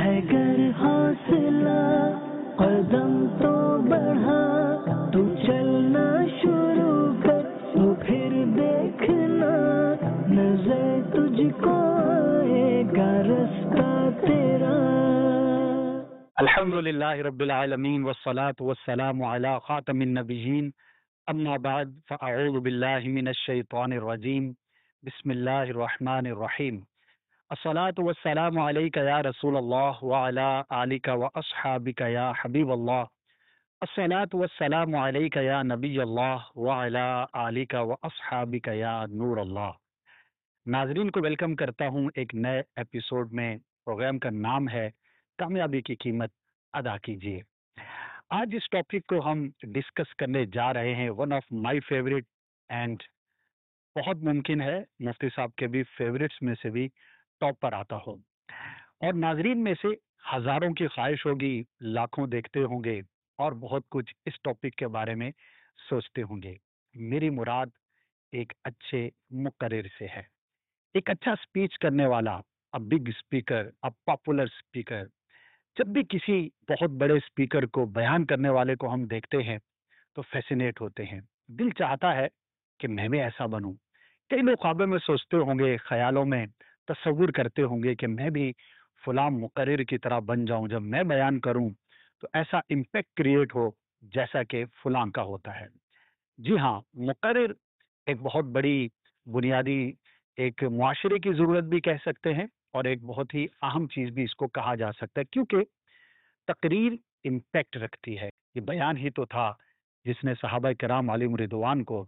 ہے گر حوصلہ قدم تو بڑھا، تو چلنا شروع کر تو پھر دیکھنا نظر تجھ کو آئے گا رستہ تیرا۔ الحمد للہ رب العالمین والصلاة والسلام علی خاتم النبیین، اما بعد فاعوذ باللہ من الشیطان الرجیم، بسم اللہ الرحمن الرحیم۔ الصلاة والسلام علیک یا رسول اللہ وعلی آلک واصحابک یا حبیب اللہ۔ الصلاة والسلام علیک یا نبی اللہ وعلی آلک واصحابک یا نور اللہ۔ ناظرین کو ویلکم کرتا ہوں ایک نئے ایپیسوڈ میں۔ پروگرام کا نام ہے کامیابی کی قیمت ادا کیجیے۔ آج اس ٹاپک کو ہم ڈسکس کرنے جا رہے ہیں، one of my favourite, and بہت ممکن ہے مفتی صاحب کے بھی فیوریٹس میں سے بھی ٹاپ پر آتا ہو، اور ناظرین میں سے ہزاروں کی خواہش ہوگی، لاکھوں دیکھتے ہوں گے اور بہت کچھ اس ٹاپک کے بارے میں سوچتے ہوں گے۔ میری مراد ایک اچھے مقرر سے ہے، ایک اچھا اسپیچ کرنے والا، بگ اسپیکر، پاپولر اسپیکر۔ جب بھی کسی بہت بڑے اسپیکر کو، بیان کرنے والے کو ہم دیکھتے ہیں تو فیسینیٹ ہوتے ہیں، دل چاہتا ہے کہ میں بھی ایسا بنوں۔ کئی لوگ خوابوں میں سوچتے ہوں گے، خیالوں میں تصور کرتے ہوں گے کہ میں بھی فلاں مقرر کی طرح بن جاؤں، جب میں بیان کروں تو ایسا امپیکٹ کریٹ ہو جیسا کہ فلاں کا ہوتا ہے۔ جی ہاں، مقرر ایک بہت بڑی بنیادی ایک معاشرے کی ضرورت بھی کہہ سکتے ہیں، اور ایک بہت ہی اہم چیز بھی اس کو کہا جا سکتا ہے، کیونکہ تقریر امپیکٹ رکھتی ہے۔ یہ بیان ہی تو تھا جس نے صحابہ کرام علیہم رضوان کو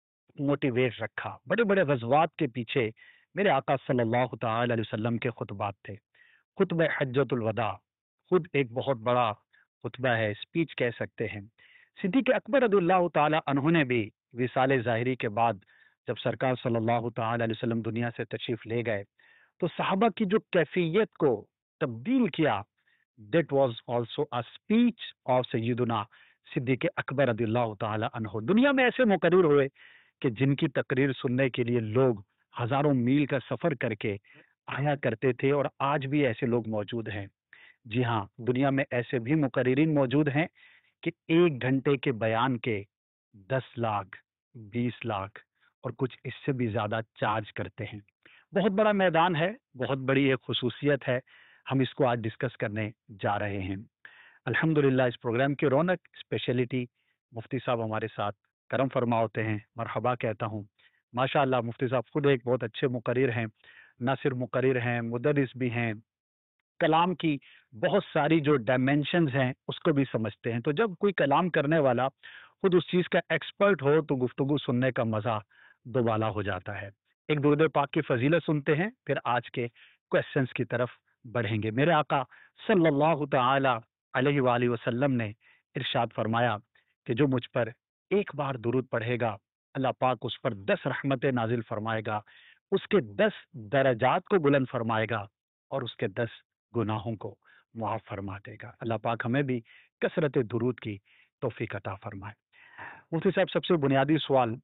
موٹیویٹ رکھا۔ بڑے بڑے غزوات کے پیچھے میرے آقا صلی اللہ تعالی علیہ وسلم کے خطبات تھے۔ خطبہ حجۃ الوداع خود ایک بہت بڑا خطبہ ہے، اسپیچ کہہ سکتے ہیں۔ صدیق اکبر رضی اللہ تعالی عنہ نے بھی وصال ظاہری کے بعد جب سرکار صلی اللہ تعالی علیہ وسلم دنیا سے تشریف لے گئے تو صحابہ کی جو کیفیت کو تبدیل کیا، that was also a speech of سیدنا صدیق اکبر رضی اللہ تعالی عنہ۔ دنیا میں ایسے مقرر ہوئے کہ جن کی تقریر سننے کے لیے لوگ ہزاروں میل کا سفر کر کے آیا کرتے تھے، اور آج بھی ایسے لوگ موجود ہیں۔ جی ہاں، دنیا میں ایسے بھی مقررین موجود ہیں کہ 1 گھنٹے کے بیان کے 10 لاکھ، 20 لاکھ اور کچھ اس سے بھی زیادہ چارج کرتے ہیں۔ بہت بڑا میدان ہے، بہت بڑی ایک خصوصیت ہے، ہم اس کو آج ڈسکس کرنے جا رہے ہیں۔ الحمدللہ اس پروگرام کی رونق، اسپیشلٹی، مفتی صاحب ہمارے ساتھ کرم فرما ہوتے ہیں، مرحبا کہتا ہوں۔ ماشاءاللہ مفتی صاحب خود ایک بہت اچھے مقرر ہیں، نہ صرف مقرر ہیں، مدرس بھی ہیں، کلام کی بہت ساری جو ڈائمینشنز ہیں اس کو بھی سمجھتے ہیں۔ تو جب کوئی کلام کرنے والا خود اس چیز کا ایکسپرٹ ہو تو گفتگو سننے کا مزہ دوبالا ہو جاتا ہے۔ ایک درود پاک کی فضیلت سنتے ہیں، پھر آج کے کویسچنز کی طرف بڑھیں گے۔ میرے آقا صلی اللہ تعالی علیہ وآلہ وسلم نے ارشاد فرمایا کہ جو مجھ پر ایک بار درود پڑھے گا، اللہ پاک اس پر 10 رحمتیں نازل فرمائے گا، اس کے 10 درجات کو بلند فرمائے گا، اور اس کے 10 گناہوں کو معاف فرما دے گا۔ اللہ پاک ہمیں بھی کثرت درود کی توفیق عطا فرمائے۔ مفتی صاحب، سب سے بنیادی سوال،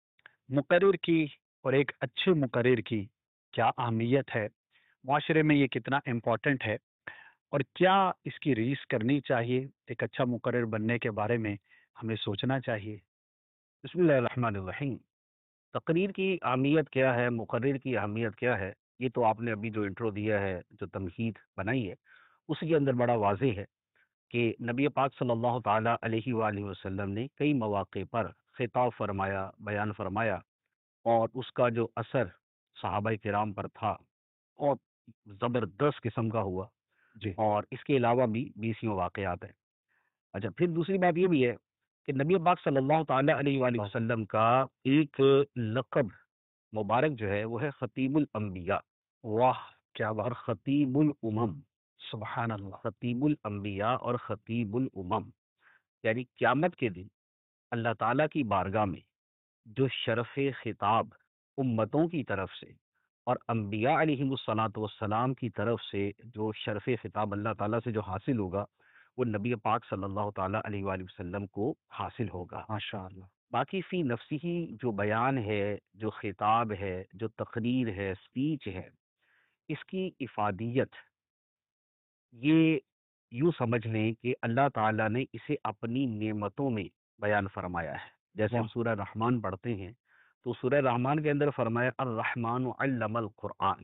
مقرر کی اور ایک اچھے مقرر کی کیا اہمیت ہے؟ معاشرے میں یہ کتنا امپورٹنٹ ہے، اور کیا اس کی ریس کرنی چاہیے؟ ایک اچھا مقرر بننے کے بارے میں ہمیں سوچنا چاہیے۔ بسم اللہ الرحمن الرحیم۔ تقریر کی اہمیت کیا ہے، مقرر کی اہمیت کیا ہے، یہ تو آپ نے ابھی جو انٹرو دیا ہے، جو تمہید بنائی ہے، اس کے اندر بڑا واضح ہے کہ نبی پاک صلی اللہ تعالیٰ علیہ وآلہ وسلم نے کئی مواقع پر خطاب فرمایا، بیان فرمایا، اور اس کا جو اثر صحابہ کرام پر تھا اور زبردست قسم کا ہوا، جی اور اس کے علاوہ بھی 20 واقعات ہیں۔ اچھا، پھر دوسری بات یہ بھی ہے کہ نبی پاک صلی اللہ تعالیٰ علیہ وآلہ وسلم کا ایک لقب مبارک جو ہے وہ ہے خطیب الانبیاء، واہ کیا اور بات، خطیب الامم، سبحان اللہ۔ خطیب الانبیاء اور خطیب الامم، یعنی قیامت کے دن اللہ تعالیٰ کی بارگاہ میں جو شرف خطاب امتوں کی طرف سے اور انبیاء علیہم الصلاۃ والسلام کی طرف سے جو شرف خطاب اللہ تعالیٰ سے جو حاصل ہوگا، وہ نبی پاک صلی اللہ تعالیٰ علیہ وآلہ وسلم کو حاصل ہوگا۔ ماشاء اللہ۔ باقی فی نفسی ہی جو بیان ہے، جو خطاب ہے، جو تقریر ہے، اسپیچ ہے، اس کی افادیت یہ یوں سمجھ لیں کہ اللہ تعالیٰ نے اسے اپنی نعمتوں میں بیان فرمایا ہے. جیسے ہم سورہ رحمان پڑھتے ہیں تو سورہ رحمان کے اندر فرمایا الرحمن علم القرآن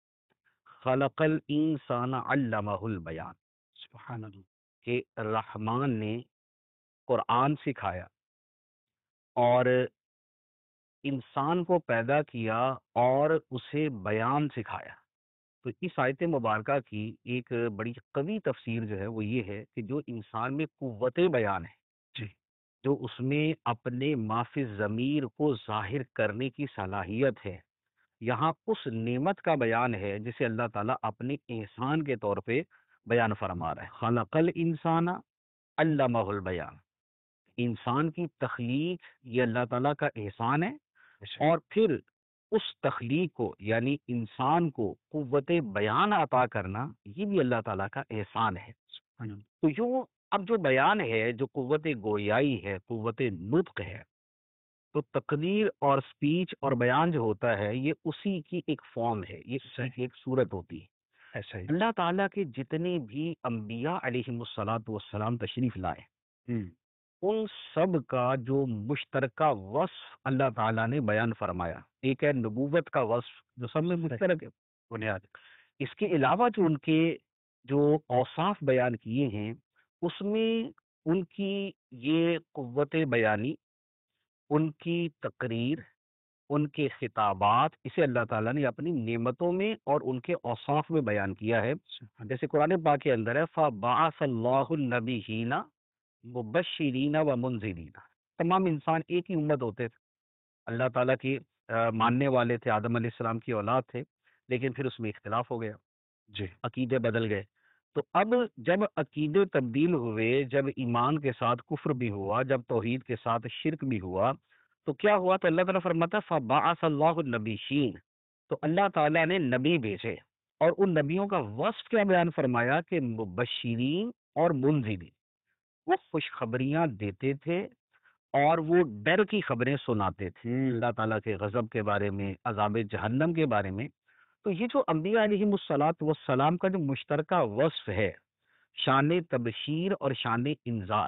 خلق الانسان علمہ البیان. سبحان اللہ. کہ رحمان نے قرآن سکھایا اور انسان کو پیدا کیا اور اسے بیان سکھایا. تو اس آیت مبارکہ کی ایک بڑی قوی تفسیر جو ہے وہ یہ ہے کہ جو انسان میں قوت بیان ہے، جی. جو اس میں اپنے مافی ضمیر کو ظاہر کرنے کی صلاحیت ہے، یہاں اس نعمت کا بیان ہے جسے اللہ تعالیٰ اپنے احسان کے طور پہ بیان فرما رہا ہے. خلق الانسان علمہ البیان. انسان کی تخلیق یہ اللہ تعالیٰ کا احسان ہے، اور پھر اس تخلیق کو یعنی انسان کو قوت بیان عطا کرنا یہ بھی اللہ تعالیٰ کا احسان ہے. تو یوں اب جو بیان ہے، جو قوت گویائی ہے، قوت نطق ہے، تو تقریر اور سپیچ اور بیان جو ہوتا ہے یہ اسی کی ایک فارم ہے، یہ اسی کی ایک صورت ہوتی ہے. ایسا ہی. اللہ تعالیٰ کے جتنے بھی انبیاء علیہم الصلاۃ والسلام تشریف لائے، ان سب کا جو مشترکہ وصف اللہ تعالیٰ نے بیان فرمایا. ایک ہے نبوت کا وصف جو سب میں مشترک ہے بنیاد. اس کے علاوہ جو ان کے جو اوصاف بیان کیے ہیں اس میں ان کی یہ قوت بیانی، ان کی تقریر، ان کے خطابات، اسے اللہ تعالیٰ نے اپنی نعمتوں میں اور ان کے اوصاف میں بیان کیا ہے. جیسے قرآن پاک کے اندر ہے فَبَعَثَ اللَّهُ النَّبِيِّينَ مبشرین و منذرین. تمام انسان ایک ہی امت ہوتے تھے، اللہ تعالیٰ کی ماننے والے تھے، آدم علیہ السلام کی اولاد تھے، لیکن پھر اس میں اختلاف ہو گیا، جی. عقیدے بدل گئے. تو اب جب عقیدے تبدیل ہوئے، جب ایمان کے ساتھ کفر بھی ہوا، جب توحید کے ساتھ شرک بھی ہوا، تو کیا ہوا؟ تو اللہ تعالیٰ فرماتا ہے فَبَعَثَ اللَّهُ النَّبِيِّينَ. تو اللہ تعالیٰ نے نبی بھیجے، اور ان نبیوں کا وصف کیا بیان فرمایا کہ مبشرین اور منذرین، وہ خوشخبریاں دیتے تھے اور وہ ڈر کی خبریں سناتے تھے اللہ تعالیٰ کے غضب کے بارے میں، عذاب جہنم کے بارے میں. تو یہ جو انبیاء علیہم الصلاۃ والسلام کا جو مشترکہ وصف ہے، شان تبشیر اور شان انذار،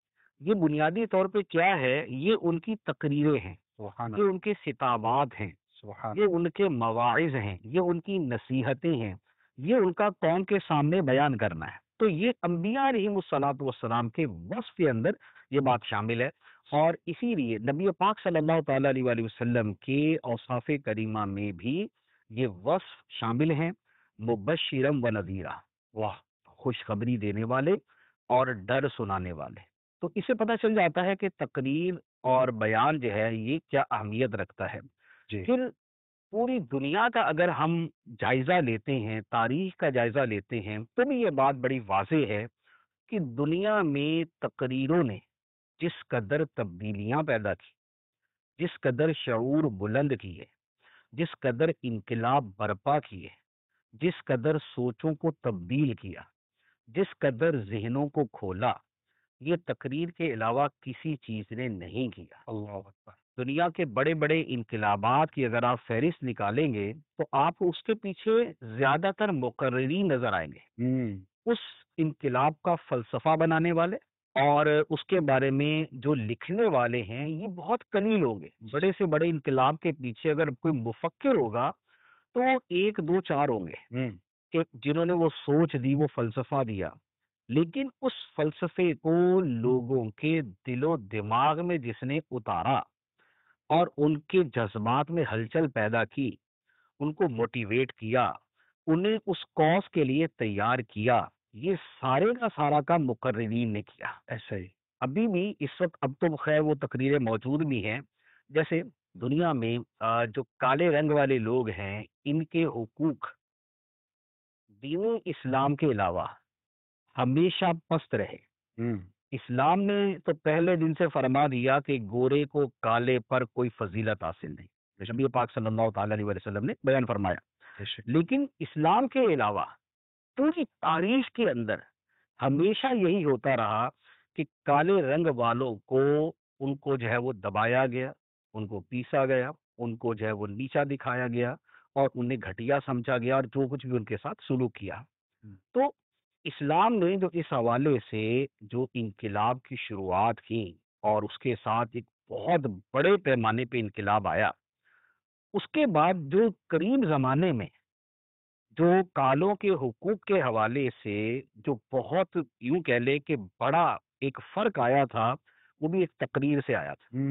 یہ بنیادی طور پہ کیا ہے؟ یہ ان کی تقریریں ہیں، یہ ان کے خطابات ہیں، یہ ان کے مواعظ ہیں، یہ ان کی نصیحتیں ہیں، یہ ان کا قوم کے سامنے بیان کرنا ہے. تو یہ انبیاء علیہم الصلاۃ والسلام کے وصف کے اندر یہ بات شامل ہے. اور اسی لیے نبی پاک صلی اللہ تعالیٰ علیہ وآلہ وسلم کے اوصاف کریمہ میں بھی یہ وصف شامل ہیں، مبشرم و نذیرہ، واہ، خوشخبری دینے والے اور ڈر سنانے والے. تو اس سے پتہ چل جاتا ہے کہ تقریر اور بیان جو ہے یہ کیا اہمیت رکھتا ہے. جی. پھر پوری دنیا کا اگر ہم جائزہ لیتے ہیں، تاریخ کا جائزہ لیتے ہیں، تو بھی یہ بات بڑی واضح ہے کہ دنیا میں تقریروں نے جس قدر تبدیلیاں پیدا کی، جس قدر شعور بلند کیے، جس قدر انقلاب برپا کیے، جس قدر سوچوں کو تبدیل کیا، جس قدر ذہنوں کو کھولا، یہ تقریر کے علاوہ کسی چیز نے نہیں کیا. اللہ اکبر. دنیا کے بڑے بڑے انقلابات کی اگر آپ فہرست نکالیں گے تو آپ اس کے پیچھے زیادہ تر مقررین نظر آئیں گے، اس انقلاب کا فلسفہ بنانے والے، اور اس کے بارے میں جو لکھنے والے ہیں یہ بہت قلیل ہوں گے. بڑے سے بڑے انقلاب کے پیچھے اگر کوئی مفکر ہوگا تو ایک دو چار ہوں گے کہ جنہوں نے وہ سوچ دی، وہ فلسفہ دیا، لیکن اس فلسفے کو لوگوں کے دل و دماغ میں جس نے اتارا اور ان کے جذبات میں ہلچل پیدا کی، ان کو موٹیویٹ کیا، انہیں اس کاز کے لیے تیار کیا، یہ سارے کا سارا کام مقررین نے کیا. ایسا ہی. ابھی بھی اس وقت اب تو خیر وہ تقریریں موجود بھی ہیں. جیسے دنیا میں جو کالے رنگ والے لوگ ہیں، ان کے حقوق دین اسلام کے علاوہ ہمیشہ پست رہے. اسلام نے تو پہلے دن سے فرما دیا کہ گورے کو کالے پر کوئی فضیلت حاصل نہیں. نبی پاک صلی اللہ تعالیٰ علیہ وسلم نے بیان فرمایا. لیکن اسلام کے علاوہ پوری تاریخ کے اندر ہمیشہ یہی ہوتا رہا کہ کالے رنگ والوں کو ان کو جو ہے وہ دبایا گیا، ان کو پیسا گیا، ان کو جو ہے وہ نیچا دکھایا گیا اور انہیں گھٹیا سمجھا گیا اور جو کچھ بھی ان کے ساتھ سلوک کیا. تو اسلام نے جو اس حوالے سے جو انقلاب کی شروعات کی اور اس کے ساتھ ایک بہت بڑے پیمانے پہ انقلاب آیا، اس کے بعد جو قریب زمانے میں جو کالوں کے حقوق کے حوالے سے جو بہت یوں کہہ لے کہ بڑا ایک فرق آیا تھا، وہ بھی ایک تقریر سے آیا تھا۔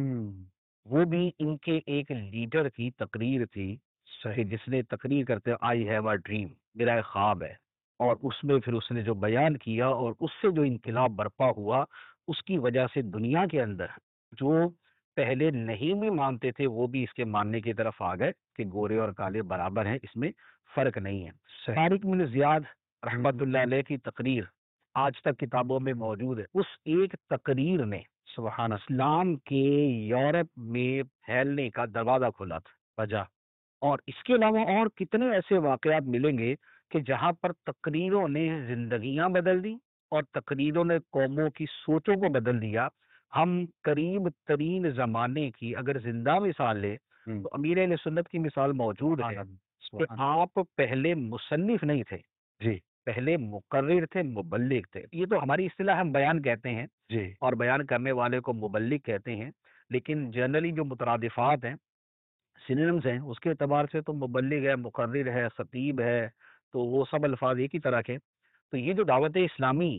وہ بھی ان کے ایک لیڈر کی تقریر تھی کہ صحیح جس نے تقریر کرتے آئی ہیو اے ڈریم، میرا ایک خواب ہے، اور اس میں پھر اس نے جو بیان کیا اور اس سے جو انقلاب برپا ہوا، اس کی وجہ سے دنیا کے اندر جو پہلے نہیں بھی مانتے تھے وہ بھی اس کے ماننے کی طرف آ گئے کہ گورے اور کالے برابر ہیں، اس میں فرق نہیں ہے۔ صحیح طارق بن زیاد رحمت اللہ علیہ کی تقریر آج تک کتابوں میں موجود ہے۔ اس ایک تقریر نے سبحان اللہ اسلام کے یورپ میں پھیلنے کا دروازہ کھولا تھا۔ وجہ اور اس کے علاوہ اور کتنے ایسے واقعات ملیں گے کہ جہاں پر تقریروں نے زندگیاں بدل دی اور تقریروں نے قوموں کی سوچوں کو بدل دیا۔ ہم قریب ترین زمانے کی اگر زندہ مثال لیں تو امیر اہل سنت کی مثال موجود ہے کہ آپ پہلے مصنف نہیں تھے، جی پہلے مقرر تھے، مبلغ تھے۔ یہ تو ہماری اصطلاح ہم بیان کہتے ہیں جی اور بیان کرنے والے کو مبلغ کہتے ہیں، لیکن جنرلی جو مترادفات ہیں، سینونیمز ہیں، اس کے اعتبار سے تو مبلغ ہے، مقرر ہے، خطیب ہے، تو وہ سب الفاظ ایک ہی طرح کے۔ تو یہ جو دعوت اسلامی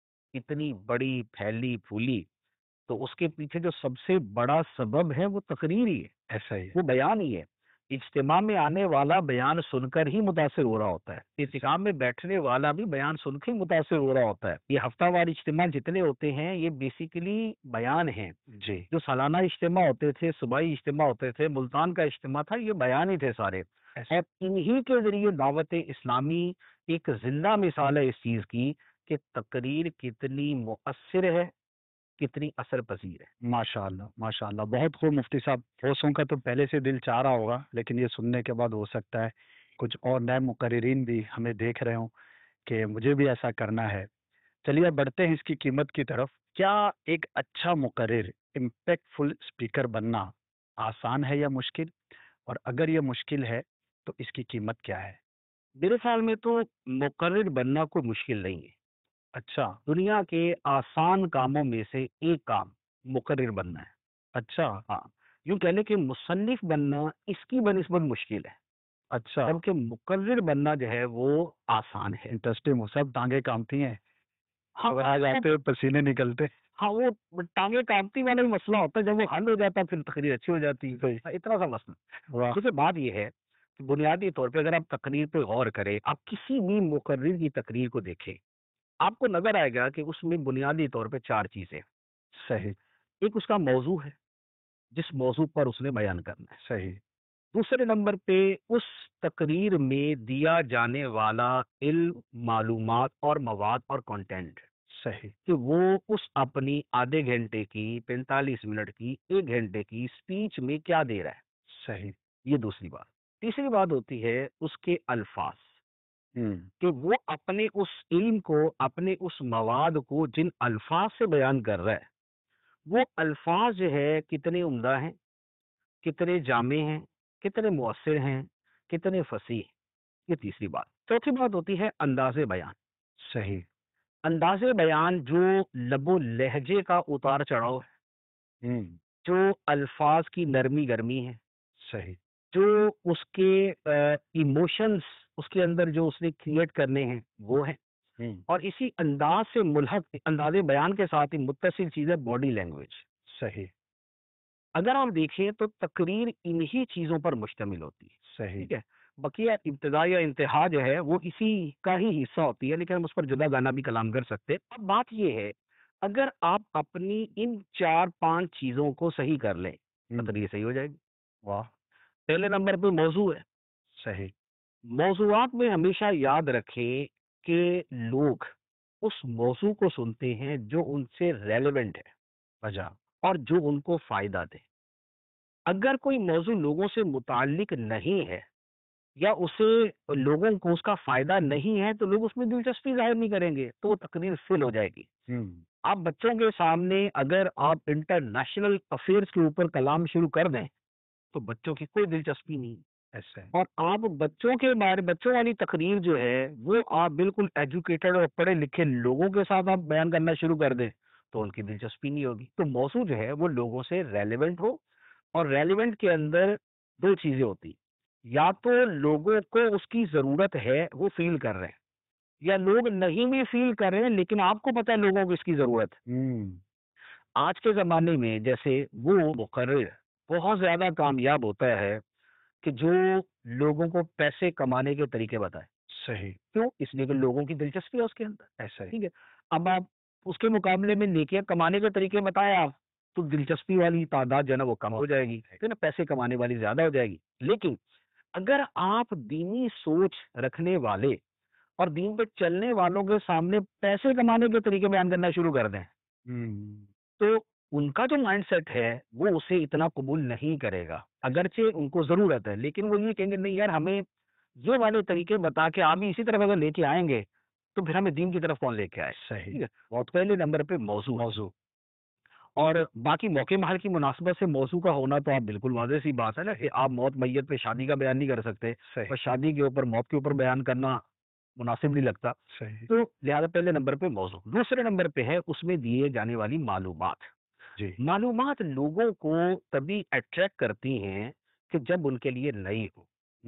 اتنی بڑی پھیلی پھولی، تو اس کے پیچھے جو سب سے بڑا سبب ہے وہ تقریر ہی ہے، ایسا ہی ہے وہ بیان ہی ہے۔ اجتماع میں آنے والا بیان سن کر ہی متاثر ہو رہا ہوتا ہے، اجتماع میں بیٹھنے والا بھی بیان سن کے ہی متاثر ہو رہا ہوتا ہے۔ یہ ہفتہ وار اجتماع جتنے ہوتے ہیں یہ بیسیکلی بیان ہیں۔ جی جو سالانہ اجتماع ہوتے تھے، صوبائی اجتماع ہوتے تھے، ملتان کا اجتماع تھا، یہ بیان ہی تھے سارے۔ ایسا اور انہی کے ذریعے دعوت اسلامی ایک زندہ مثال ہے اس چیز کی کہ تقریر کتنی مؤثر ہے، کتنی اثر پذیر ہے۔ ماشاء اللہ ماشاء اللہ، بہت خوب مفتی صاحب۔ ہوسوں کا تو پہلے سے دل چاہ رہا ہوگا، لیکن یہ سننے کے بعد ہو سکتا ہے کچھ اور نئے مقررین بھی ہمیں دیکھ رہے ہوں کہ مجھے بھی ایسا کرنا ہے۔ چلیے اب بڑھتے ہیں اس کی قیمت کی طرف۔ کیا ایک اچھا مقرر، امپیکٹ فل اسپیکر بننا آسان ہے یا مشکل؟ اور اگر یہ مشکل ہے تو اس کی قیمت کیا ہے؟ میرے خیال میں تو مقرر بننا کوئی مشکل نہیں ہے۔ اچھا دنیا کے آسان کاموں میں سے ایک کام مقرر بننا ہے۔ اچھا ہاں، یوں کہہ لیں کہ مصنف بننا اس کی بنسبت مشکل ہے، اچھا جبکہ مقرر بننا جو ہے وہ آسان ہے۔ انٹرسٹنگ، سب ٹانگیں کامتی ہیں، ہاں خبر آ جاتے ہیں پسینے نکلتے۔ ہاں، وہ ٹانگیں کامتی والا بھی مسئلہ ہوتا ہے، جب وہ حل ہو جاتا ہے پھر تقریر اچھی ہو جاتی ہے، صحیح۔ اتنا سا مسئلہ۔ واہ دوسری بات یہ ہے کہ بنیادی طور پہ اگر آپ تقریر پہ غور کریں، آپ کسی بھی مقرر کی تقریر کو دیکھیں، آپ کو نظر آئے گا کہ اس میں بنیادی طور پہ چار چیزیں۔ صحیح ایک اس کا موضوع ہے، جس موضوع پر اس نے بیان کرنا ہے۔ صحیح دوسرے نمبر پہ اس تقریر میں دیا جانے والا علم، معلومات اور مواد اور کنٹینٹ، صحیح کہ وہ اس اپنی آدھے گھنٹے کی، 45 منٹ کی، 1 گھنٹے کی سپیچ میں کیا دے رہا ہے۔ صحیح یہ دوسری بات۔ تیسری بات ہوتی ہے اس کے الفاظ، کہ وہ اپنے اس علم کو، اپنے اس مواد کو جن الفاظ سے بیان کر رہا ہے، وہ الفاظ جو ہے کتنے عمدہ ہیں، کتنے جامع ہیں، کتنے مؤثر ہیں، کتنے فصیح۔ یہ تیسری بات۔ چوتھی بات ہوتی ہے انداز بیان۔ صحیح انداز بیان جو لب و لہجے کا اتار چڑھاؤ ہے، جو الفاظ کی نرمی گرمی ہے، صحیح جو اس کے ایموشنز اس کے اندر جو اس نے کریٹ کرنے ہیں وہ ہیں، اور اسی انداز سے ملحق انداز بیان کے ساتھ ہی متصل چیز ہے باڈی لینگویج۔ صحیح اگر آپ دیکھیں تو تقریر انہی چیزوں پر مشتمل ہوتی ہے، صحیح ٹھیک ہے۔ بقیہ ابتدا یا انتہا جو ہے وہ اسی کا ہی حصہ ہوتی ہے، لیکن ہم اس پر جدا گانا بھی کلام کر سکتے ہیں۔ اب بات یہ ہے، اگر آپ اپنی ان 4-5 چیزوں کو صحیح کر لیں، تقریر صحیح ہو جائے گی۔ واہ پہلے نمبر پہ موضوع ہے۔ صحیح موضوعات میں ہمیشہ یاد رکھیں کہ لوگ اس موضوع کو سنتے ہیں جو ان سے ریلیونٹ ہے وجہ اور جو ان کو فائدہ دے۔ اگر کوئی موضوع لوگوں سے متعلق نہیں ہے یا اسے لوگوں کو اس کا فائدہ نہیں ہے تو لوگ اس میں دلچسپی ظاہر نہیں کریں گے، تو وہ تقریر فیل ہو جائے گی۔ آپ بچوں کے سامنے اگر آپ انٹرنیشنل افیئرس کے اوپر کلام شروع کر دیں تو بچوں کی کوئی دلچسپی نہیں، ایسا ہے۔ اور آپ بچوں کے بارے بچوں والی تقریر جو ہے وہ آپ بالکل ایجوکیٹڈ اور پڑھے لکھے لوگوں کے ساتھ آپ بیان کرنا شروع کر دیں تو ان کی دلچسپی نہیں ہوگی۔ تو موضوع جو ہے وہ لوگوں سے ریلیونٹ ہو، اور ریلیونٹ کے اندر دو چیزیں ہوتی، یا تو لوگوں کو اس کی ضرورت ہے، وہ فیل کر رہے ہیں، یا لوگ نہیں بھی فیل کر رہے ہیں لیکن آپ کو پتہ ہے لوگوں کو اس کی ضرورت ہے۔ آج کے زمانے میں جیسے وہ مقرر بہت زیادہ کامیاب ہوتا ہے کہ جو لوگوں کو پیسے کمانے کے طریقے بتائے۔ صحیح، کیوں؟ اس لیے کہ لوگوں کی دلچسپی ہے اس کے اندر، ایسا ہی، ٹھیک ہے۔ اب آپ اس کے مقابلے میں نیکیاں کمانے کے طریقے بتائیں آپ، تو دلچسپی والی تعداد جو ہے نا وہ کم ہو جائے گی، ٹھیک ہے نا، پیسے کمانے والی زیادہ ہو جائے گی۔ لیکن اگر آپ دینی سوچ رکھنے والے اور دین پہ چلنے والوں کے سامنے پیسے کمانے کے طریقے بیان کرنا شروع کر دیں تو ان کا جو مائنڈ سیٹ ہے وہ اسے اتنا قبول نہیں کرے گا، اگرچہ ان کو ضرورت ہے، لیکن وہ یہ کہیں گے نہیں یار، ہمیں یہ والے طریقے بتا کے آپ بھی اسی طرف اگر لے کے آئیں گے تو پھر ہمیں دین کی طرف کون لے کے آئے۔ صحیح، ٹھیک ہے، بہت پہلے نمبر پہ موضوع اور باقی موقع محل کی مناسبت سے موضوع کا ہونا تو آپ بالکل واضح سی بات ہے نا کہ آپ موت میت پہ شادی کا بیان نہیں کر سکتے، صحیح، اور شادی کے اوپر موت کے اوپر بیان کرنا مناسب نہیں لگتا، صحیح، تو لہذا پہلے نمبر پہ موضوع، دوسرے نمبر پہ ہے اس میں دیے جانے والی معلومات۔ جی، معلومات لوگوں کو تبھی اٹریکٹ کرتی ہیں کہ جب ان کے لیے نئی ہو۔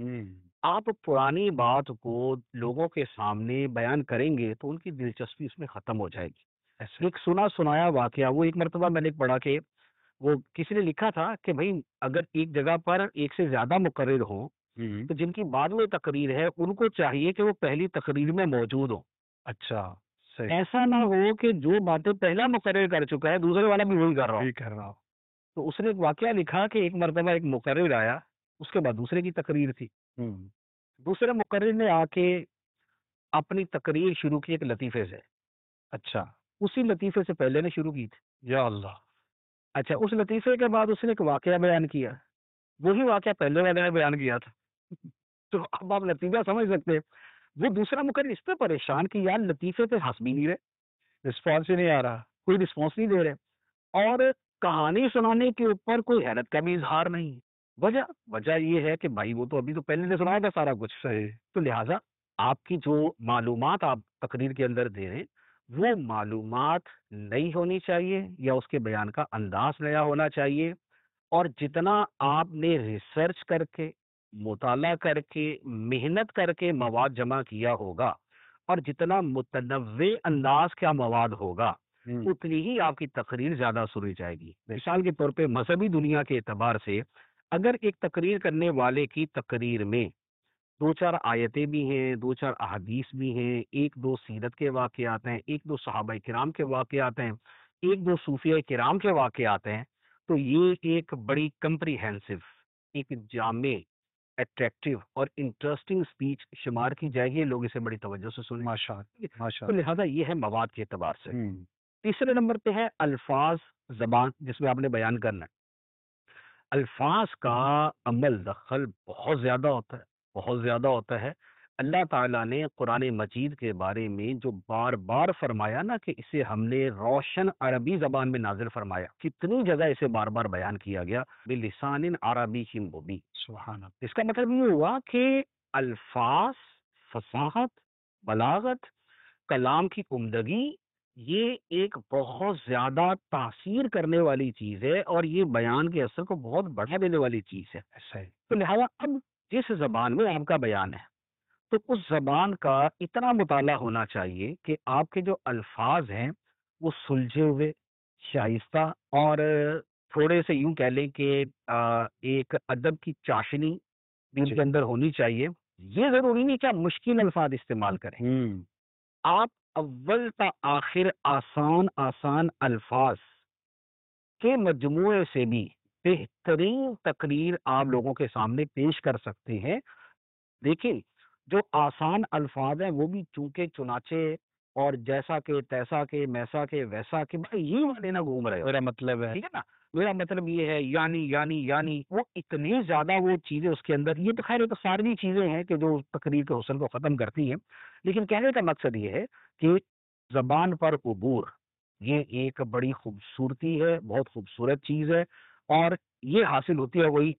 آپ پرانی بات کو لوگوں کے سامنے بیان کریں گے تو ان کی دلچسپی اس میں ختم ہو جائے گی۔ ایسا، ایک سنا سنایا واقعہ، وہ ایک مرتبہ میں نے پڑھا کہ وہ کسی نے لکھا تھا کہ بھئی اگر ایک جگہ پر ایک سے زیادہ مقرر ہوں تو جن کی بعد میں تقریر ہے ان کو چاہیے کہ وہ پہلی تقریر میں موجود ہوں۔ اچھا، صحیح، ایسا نہ ہو کہ جو باتیں پہلا مقرر کر چکا ہے دوسرے والا بھی وہی کر رہا ہو۔ بھی کر رہا ہوں، تو اس نے ایک واقعہ لکھا کہ ایک مرتبہ ایک مقرر آیا، اس کے بعد دوسرے کی تقریر تھی، دوسرے مقرر نے آ کے اپنی تقریر شروع کی ایک لطیفے سے، اچھا، اسی لطیفے سے پہلے نے شروع کی تھی۔ یا اللہ، اچھا، اس لطیفے کے بعد اس نے ایک واقعہ بیان کیا، وہی واقعہ پہلے والے نے بیان کیا تھا۔ تو اب آپ لطیفہ سمجھ سکتے ہیں، وہ دوسرا مقرر اس پہ پریشان کہ یار لطیفے پہ ہنس بھی نہیں رہے، رسپانس ہی نہیں آ رہا، کوئی رسپانس نہیں دے رہے، اور کہانی سنانے کے اوپر کوئی حیرت کا بھی اظہار نہیں۔ وجہ یہ ہے کہ بھائی وہ تو ابھی تو پہلے نے سنایا تھا سارا کچھ، صحیح، تو لہٰذا آپ کی جو معلومات آپ تقریر کے اندر دے رہے ہیں وہ معلومات نئی ہونی چاہیے یا اس کے بیان کا انداز نیا ہونا چاہیے، اور جتنا آپ نے ریسرچ کر کے، مطالعہ کر کے، محنت کر کے مواد جمع کیا ہوگا اور جتنا متنوع انداز کا مواد ہوگا اتنی ہی آپ کی تقریر زیادہ سنی جائے گی۔ مثال کے طور پہ مذہبی دنیا کے اعتبار سے اگر ایک تقریر کرنے والے کی تقریر میں دو چار آیتیں بھی ہیں، دو چار احادیث بھی ہیں، ایک دو سیرت کے واقعات ہیں، ایک دو صحابہ کرام کے واقعات ہیں، ایک دو صوفیہ کرام کے واقعات ہیں، تو یہ ایک بڑی کمپریہنسو، ایک جامع، اٹریکٹیو اور انٹرسٹنگ سپیچ شمار کی جائے گی، لوگ اسے بڑی توجہ سے سنیں۔ ماشاء تو اللہ، لہذا یہ ہے مواد کے اعتبار سے۔ تیسرے نمبر پہ ہے الفاظ، زبان جس میں آپ نے بیان کرنا ہے۔ الفاظ کا عمل دخل بہت زیادہ ہوتا ہے، بہت زیادہ ہوتا ہے۔ اللہ تعالیٰ نے قرآن مجید کے بارے میں جو بار بار فرمایا نا کہ اسے ہم نے روشن عربی زبان میں نازل فرمایا، کتنی جگہ اسے بار بار بیان کیا گیا، بلسان عربی مبین۔ سبحان اللہ، اس کا مطلب یہ ہوا کہ الفاظ، فصاحت، بلاغت، کلام کی عمدگی، یہ ایک بہت زیادہ تاثیر کرنے والی چیز ہے اور یہ بیان کے اثر کو بہت بڑھا دینے والی چیز ہے۔ ایسا ہی، تو لہٰذا اب جس زبان میں آپ کا بیان ہے تو اس زبان کا اتنا مطالعہ ہونا چاہیے کہ آپ کے جو الفاظ ہیں وہ سلجھے ہوئے، شائستہ، اور تھوڑے سے یوں کہہ لیں کہ ایک ادب کی چاشنی دل جی، کے اندر ہونی چاہیے۔ یہ ضروری نہیں کہ آپ مشکل الفاظ استعمال کریں، آپ اول تا آخر آسان آسان الفاظ کے مجموعے سے بھی بہترین تقریر آپ لوگوں کے سامنے پیش کر سکتے ہیں۔ لیکن جو آسان الفاظ ہیں وہ بھی چونکہ چنانچہ اور جیسا کہ تیسا کہ میسا کہ ویسا کہ بھائی یہ والے نہ گھوم رہے ہو، میرا مطلب ہے، ٹھیک ہے نا، میرا مطلب یہ ہے، یعنی وہ اتنی زیادہ وہ چیزیں اس کے اندر، یہ تو خیر تو ساری چیزیں ہیں کہ جو تقریر کے حسن کو ختم کرتی ہیں، لیکن کہنے کا مقصد یہ ہے کہ زبان پر عبور یہ ایک بڑی خوبصورتی ہے، بہت خوبصورت چیز ہے، اور یہ حاصل ہوتی ہے وہی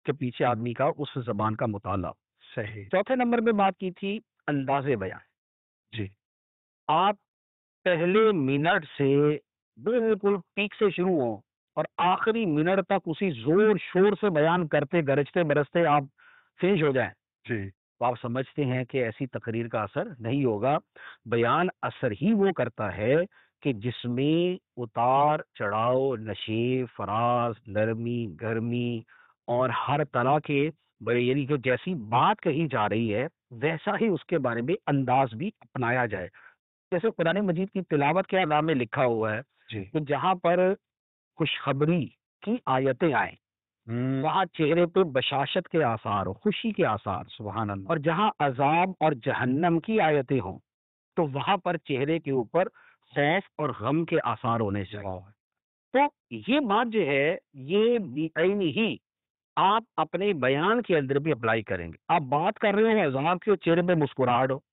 کے پیچھے آدمی کا اس زبان کا مطالعہ. صحیح. چوتھے نمبر پہ بات کی تھی انداز بیان. جی. آپ پہلے منٹ سے بالکل پیک سے شروع ہوں اور آخری منٹ تک اسی زور شور سے بیان کرتے گرجتے برستے آپ فنش ہو جائیں جی. تو آپ سمجھتے ہیں کہ ایسی تقریر کا اثر نہیں ہوگا. بیان اثر ہی وہ کرتا ہے کہ جس میں اتار چڑھاؤ، نشیب فراز، نرمی گرمی اور ہر طرح کے یعنی کہ جیسی بات کہی جا رہی ہے ویسا ہی اس کے بارے میں انداز بھی اپنایا جائے. جیسے قرآن مجید کی تلاوت کے نام میں لکھا ہوا ہے جی. کہ جہاں پر خوشخبری کی آیتیں آئیں وہاں چہرے پہ بشاشت کے آثار ہو، خوشی کے آثار. سبحان اللہ. اور جہاں عذاب اور جہنم کی آیتیں ہوں تو وہاں پر چہرے کے اوپر خوف اور غم کے آثار ہونے چاہیے. تو یہ بات جو ہے یہ بعین ہی آپ اپنے بیان کے اندر بھی اپلائی کریں گے. آپ بات کر رہے ہو عذاب کی اور چہرے پہ مسکراہٹ ہو،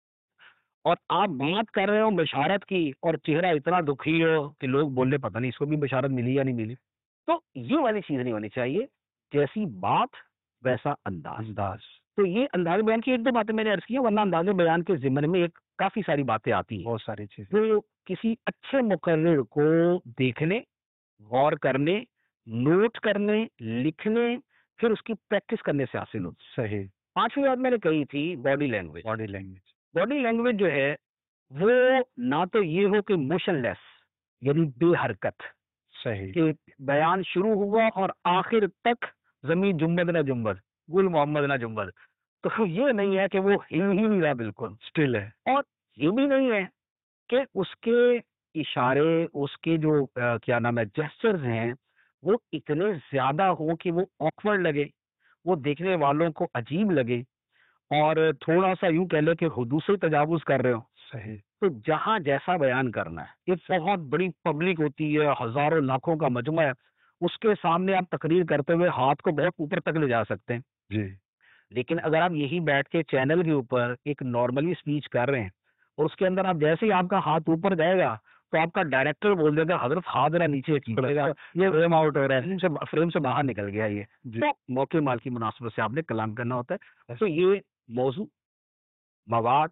اور آپ بات کر رہے ہو بشارت کی اور چہرہ اتنا دکھی ہو کہ لوگ بول رہے پتہ نہیں اس کو بھی بشارت ملی یا نہیں ملی. تو یہ والی چیز نہیں ہونی چاہیے. جیسی بات ویسا انداز. تو یہ انداز بیان کی ایک دو باتیں میں نے عرض کی ہیں، ورنہ انداز بیان کے ضمن میں ایک کافی ساری باتیں آتی ہیں بہت ساری چیزیں جو کسی اچھے مقرر کو دیکھنے، غور کرنے، نوٹ کرنے، لکھنے، پھر اس کی پریکٹس کرنے سے حاصل ہوتی. صحیح. پانچویں بات میں نے کہی تھی body language. Body language. Body language جو ہے وہ نہ تو یہ ہو کہ موشن لیس یعنی بے حرکت، صحیح. کہ بیان شروع ہوا اور آخر تک زمین جنبد نہ جنبد، گل محمد نہ جنبد. تو یہ نہیں ہے کہ وہ ہل ہی نہیں رہا، بالکل اسٹل ہے. اور یہ بھی نہیں ہے کہ اس کے اشارے، اس کے جو کیا نام ہے جیسچرز ہیں وہ اتنے زیادہ ہوں کہ وہ آکورڈ لگے، وہ دیکھنے والوں کو عجیب لگے اور تھوڑا سا یوں کہہ لے کہ حدود سے تجاوز کر رہے ہو. صحیح. تو جہاں جیسا بیان کرنا ہے، یہ بہت بڑی پبلک ہوتی ہے، ہزاروں لاکھوں کا مجمع ہے، اس کے سامنے آپ تقریر کرتے ہوئے ہاتھ کو بہت اوپر تک لے جا سکتے ہیں. جی. لیکن اگر آپ یہی بیٹھ کے چینل کے اوپر ایک نارملی اسپیچ کر رہے ہیں اور اس کے اندر آپ جیسے ہی آپ کا ہاتھ اوپر جائے گا تو آپ کا ڈائریکٹر بول دے گا حضرت ہاتھ ذرا نیچے کھینچے گا، یہ فریم آؤٹ ہو رہا ہے، فریم سے باہر نکل گیا یہ. جی. تو موقع مال کی مناسبت سے آپ نے کلام کرنا ہوتا ہے. تو یہ موضوع، مواد،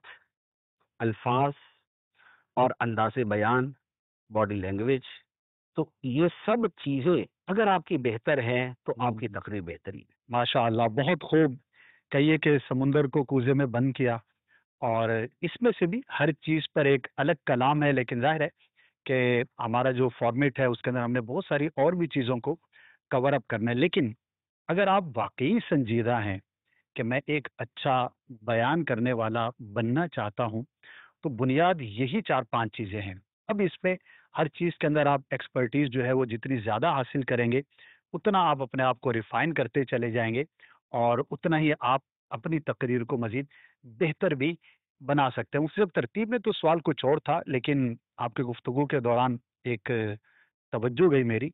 الفاظ اور انداز بیان، باڈی لینگویج، تو یہ سب چیزیں اگر آپ کی بہتر ہیں تو آپ کی تقریر بہترین ہے. ماشاء اللہ، بہت خوب. کہیے کہ سمندر کو کوزے میں بند کیا، اور اس میں سے بھی ہر چیز پر ایک الگ کلام ہے، لیکن ظاہر ہے کہ ہمارا جو فارمیٹ ہے اس کے اندر ہم نے بہت ساری اور بھی چیزوں کو کور اپ کرنا ہے. لیکن اگر آپ واقعی سنجیدہ ہیں کہ میں ایک اچھا بیان کرنے والا بننا چاہتا ہوں تو بنیاد یہی 4-5 چیزیں ہیں. اب اس میں ہر چیز کے اندر آپ ایکسپرٹیز جو ہے وہ جتنی زیادہ حاصل کریں گے اتنا آپ اپنے آپ کو ریفائن کرتے چلے جائیں گے، اور اتنا ہی آپ اپنی تقریر کو مزید بہتر بھی بنا سکتے ہیں. اس سے ترتیب میں تو سوال کچھ اور تھا، لیکن آپ کی گفتگو کے دوران ایک توجہ گئی میری.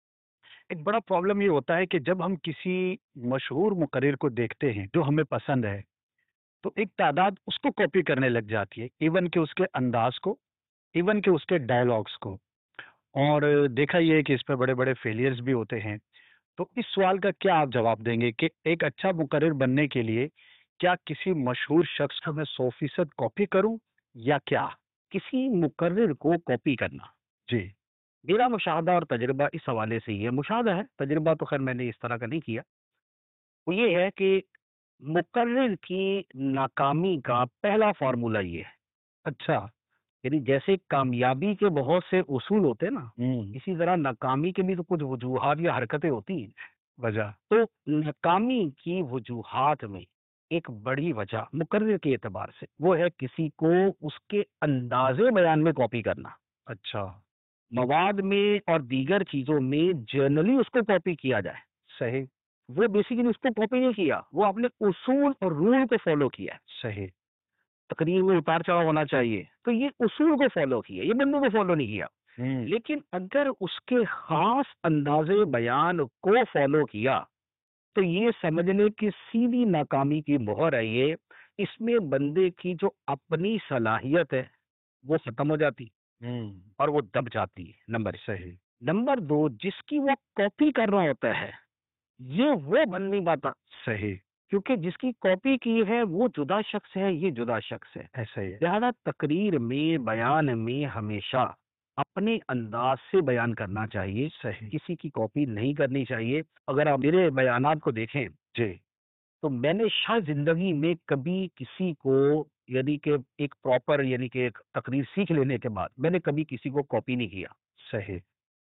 ایک بڑا پرابلم یہ ہوتا ہے کہ جب ہم کسی مشہور مقرر کو دیکھتے ہیں جو ہمیں پسند ہے تو ایک تعداد اس کو کاپی کرنے لگ جاتی ہے، ایون کہ اس کے انداز کو، ایون کہ اس کے ڈائلاگس کو. اور دیکھا یہ ہے کہ اس پہ بڑے بڑے فیلئرز بھی ہوتے ہیں. تو اس سوال کا کیا آپ جواب دیں گے کہ ایک اچھا مقرر بننے کے لیے کیا کسی مشہور شخص کو میں 100% کاپی کروں یا کیا؟ کسی مقرر کو کاپی کرنا، جی. میرا مشاہدہ اور تجربہ اس حوالے سے یہ مشاہدہ ہے، تجربہ تو خیر میں نے اس طرح کا نہیں کیا. وہ یہ ہے کہ مقرر کی ناکامی کا پہلا فارمولہ یہ ہے، اچھا. یعنی جیسے کامیابی کے بہت سے اصول ہوتے ہیں نا، اسی طرح ناکامی کے بھی تو کچھ وجوہات یا حرکتیں ہوتی ہیں. وجہ. تو ناکامی کی وجوہات میں ایک بڑی وجہ مقرر کے اعتبار سے وہ ہے کسی کو اس کے انداز بیان میں کاپی کرنا. اچھا. مواد میں اور دیگر چیزوں میں جنرلی اس کو کاپی کیا جائے. صحیح. وہ بیسیکلی اس کو کاپی نہیں کیا، وہ اپنے اصول اور رول کو فالو کیا ہے. صحیح. تقریر میں اتار چڑھاؤ ہونا چاہیے تو یہ اصول کو فالو کیا، یہ بندوں کو فالو نہیں کیا. لیکن اگر اس کے خاص انداز بیان کو فالو کیا تو یہ سمجھنے کی سیدھی ناکامی کی مہر ہے. یہ اس میں بندے کی جو اپنی صلاحیت ہے وہ ختم ہو جاتی اور وہ دب جاتی ہے. نمبر صحیح. نمبر 2، جس کی وہ کاپی کر رہا ہوتا ہے یہ وہ بن نہیں پاتا، صحیح، کیونکہ جس کی کاپی کی ہے وہ جدا شخص ہے، یہ جدا شخص ہے. ایسا ہی ہے. لہذا تقریر میں، بیان میں ہمیشہ اپنے انداز سے بیان کرنا چاہیے، صحیح. کسی کی کاپی نہیں کرنی چاہیے. اگر آپ میرے بیانات کو دیکھیں جی. تو میں نے شاید زندگی میں کبھی کسی کو، یعنی کہ ایک پراپر، یعنی کہ ایک تقریر سیکھ لینے کے بعد میں نے کبھی کسی کو کاپی نہیں کیا. صحیح.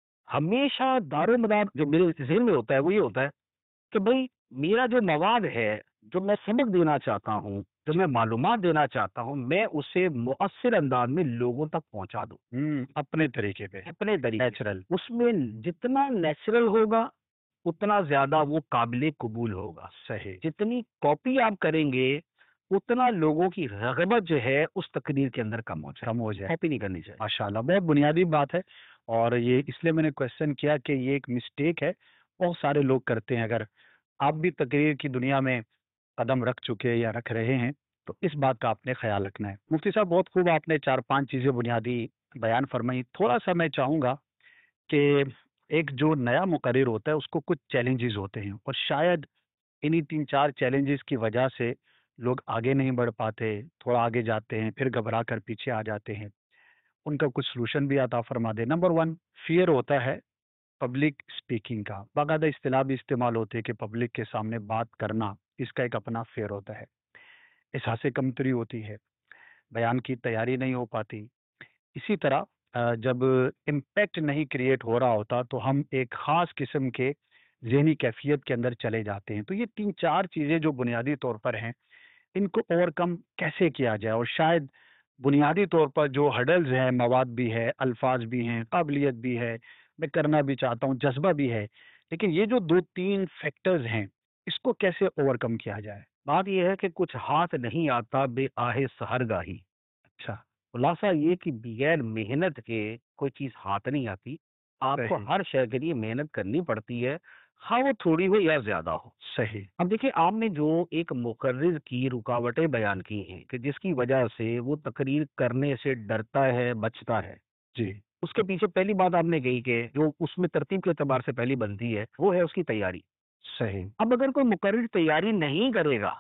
ہمیشہ دار و مدار جو میرے ذہن میں ہوتا ہے وہ یہ ہوتا ہے کہ بھئی میرا جو مواد ہے، جو میں سبق دینا چاہتا ہوں، جو میں معلومات دینا چاہتا ہوں، میں اسے مؤثر انداز میں لوگوں تک پہنچا دوں اپنے طریقے پہ، اپنے طریقے سے. نیچرل. اس میں جتنا نیچرل ہوگا اتنا زیادہ وہ قابل قبول ہوگا. صحیح. جتنی کاپی آپ کریں گے اتنا لوگوں کی رغبت جو ہے اس تقریر کے اندر کم ہو جائے. کاپی نہیں کرنی چاہیے. ماشاء اللہ، بہت بنیادی بات ہے. اور یہ اس لیے میں نے کوشچن کیا کہ یہ ایک مسٹیک ہے، بہت سارے لوگ کرتے ہیں. اگر آپ بھی تقریر کی دنیا میں قدم رکھ چکے یا رکھ رہے ہیں تو اس بات کا آپ نے خیال رکھنا ہے. مفتی صاحب، بہت خوب آپ نے 4-5 چیزیں بنیادی بیان فرمائی. تھوڑا سا میں چاہوں گا کہ ایک جو نیا مقرر ہوتا ہے اس کو کچھ چیلنجز ہوتے ہیں، اور شاید انہی 3-4 چیلنجز کی وجہ سے لوگ آگے نہیں بڑھ پاتے، تھوڑا آگے جاتے ہیں پھر گھبرا کر پیچھے آ جاتے ہیں. ان کا کچھ سلوشن بھی عطا فرما دے. نمبر 1، فیئر ہوتا ہے پبلک اسپیکنگ کا. باقاعدہ اصطلاح بھی استعمال ہوتی ہے کہ پبلک کے سامنے بات کرنا، اس کا ایک اپنا فیئر ہوتا ہے. احساس کمتری ہوتی ہے، بیان کی تیاری نہیں ہو پاتی. اسی طرح جب امپیکٹ نہیں کریٹ ہو رہا ہوتا تو ہم ایک خاص قسم کے ذہنی کیفیت کے اندر چلے جاتے ہیں. تو یہ 3-4 چیزیں جو بنیادی طور پر ہیں، ان کو اوور کم کیسے کیا جائے؟ اور شاید بنیادی طور پر جو ہڈلز ہیں، مواد بھی ہے، الفاظ بھی ہیں، قابلیت بھی ہے، میں کرنا بھی چاہتا ہوں، جذبہ بھی ہے، لیکن یہ جو 2-3 فیکٹرز ہیں اس کو کیسے اوور کم کیا جائے؟ بات یہ ہے کہ کچھ ہاتھ نہیں آتا بے آہ سحرگاہی. اچھا. خلاصہ یہ کہ بغیر محنت کے کوئی چیز ہاتھ نہیں آتی. آپ کو صحیح. ہر شے کے لیے محنت کرنی پڑتی ہے، خواہ وہ تھوڑی ہو یا زیادہ ہو. صحیح. اب دیکھیں، آپ نے جو ایک مقرر کی رکاوٹیں بیان کی ہیں کہ جس کی وجہ سے وہ تقریر کرنے سے ڈرتا ہے، بچتا ہے، جی. اس کے پیچھے پہلی بات آپ نے کہی کہ جو اس میں ترتیب کے اعتبار سے پہلی بنتی ہے وہ ہے اس کی تیاری. صحیح. اب اگر کوئی مقرر تیاری نہیں کرے گا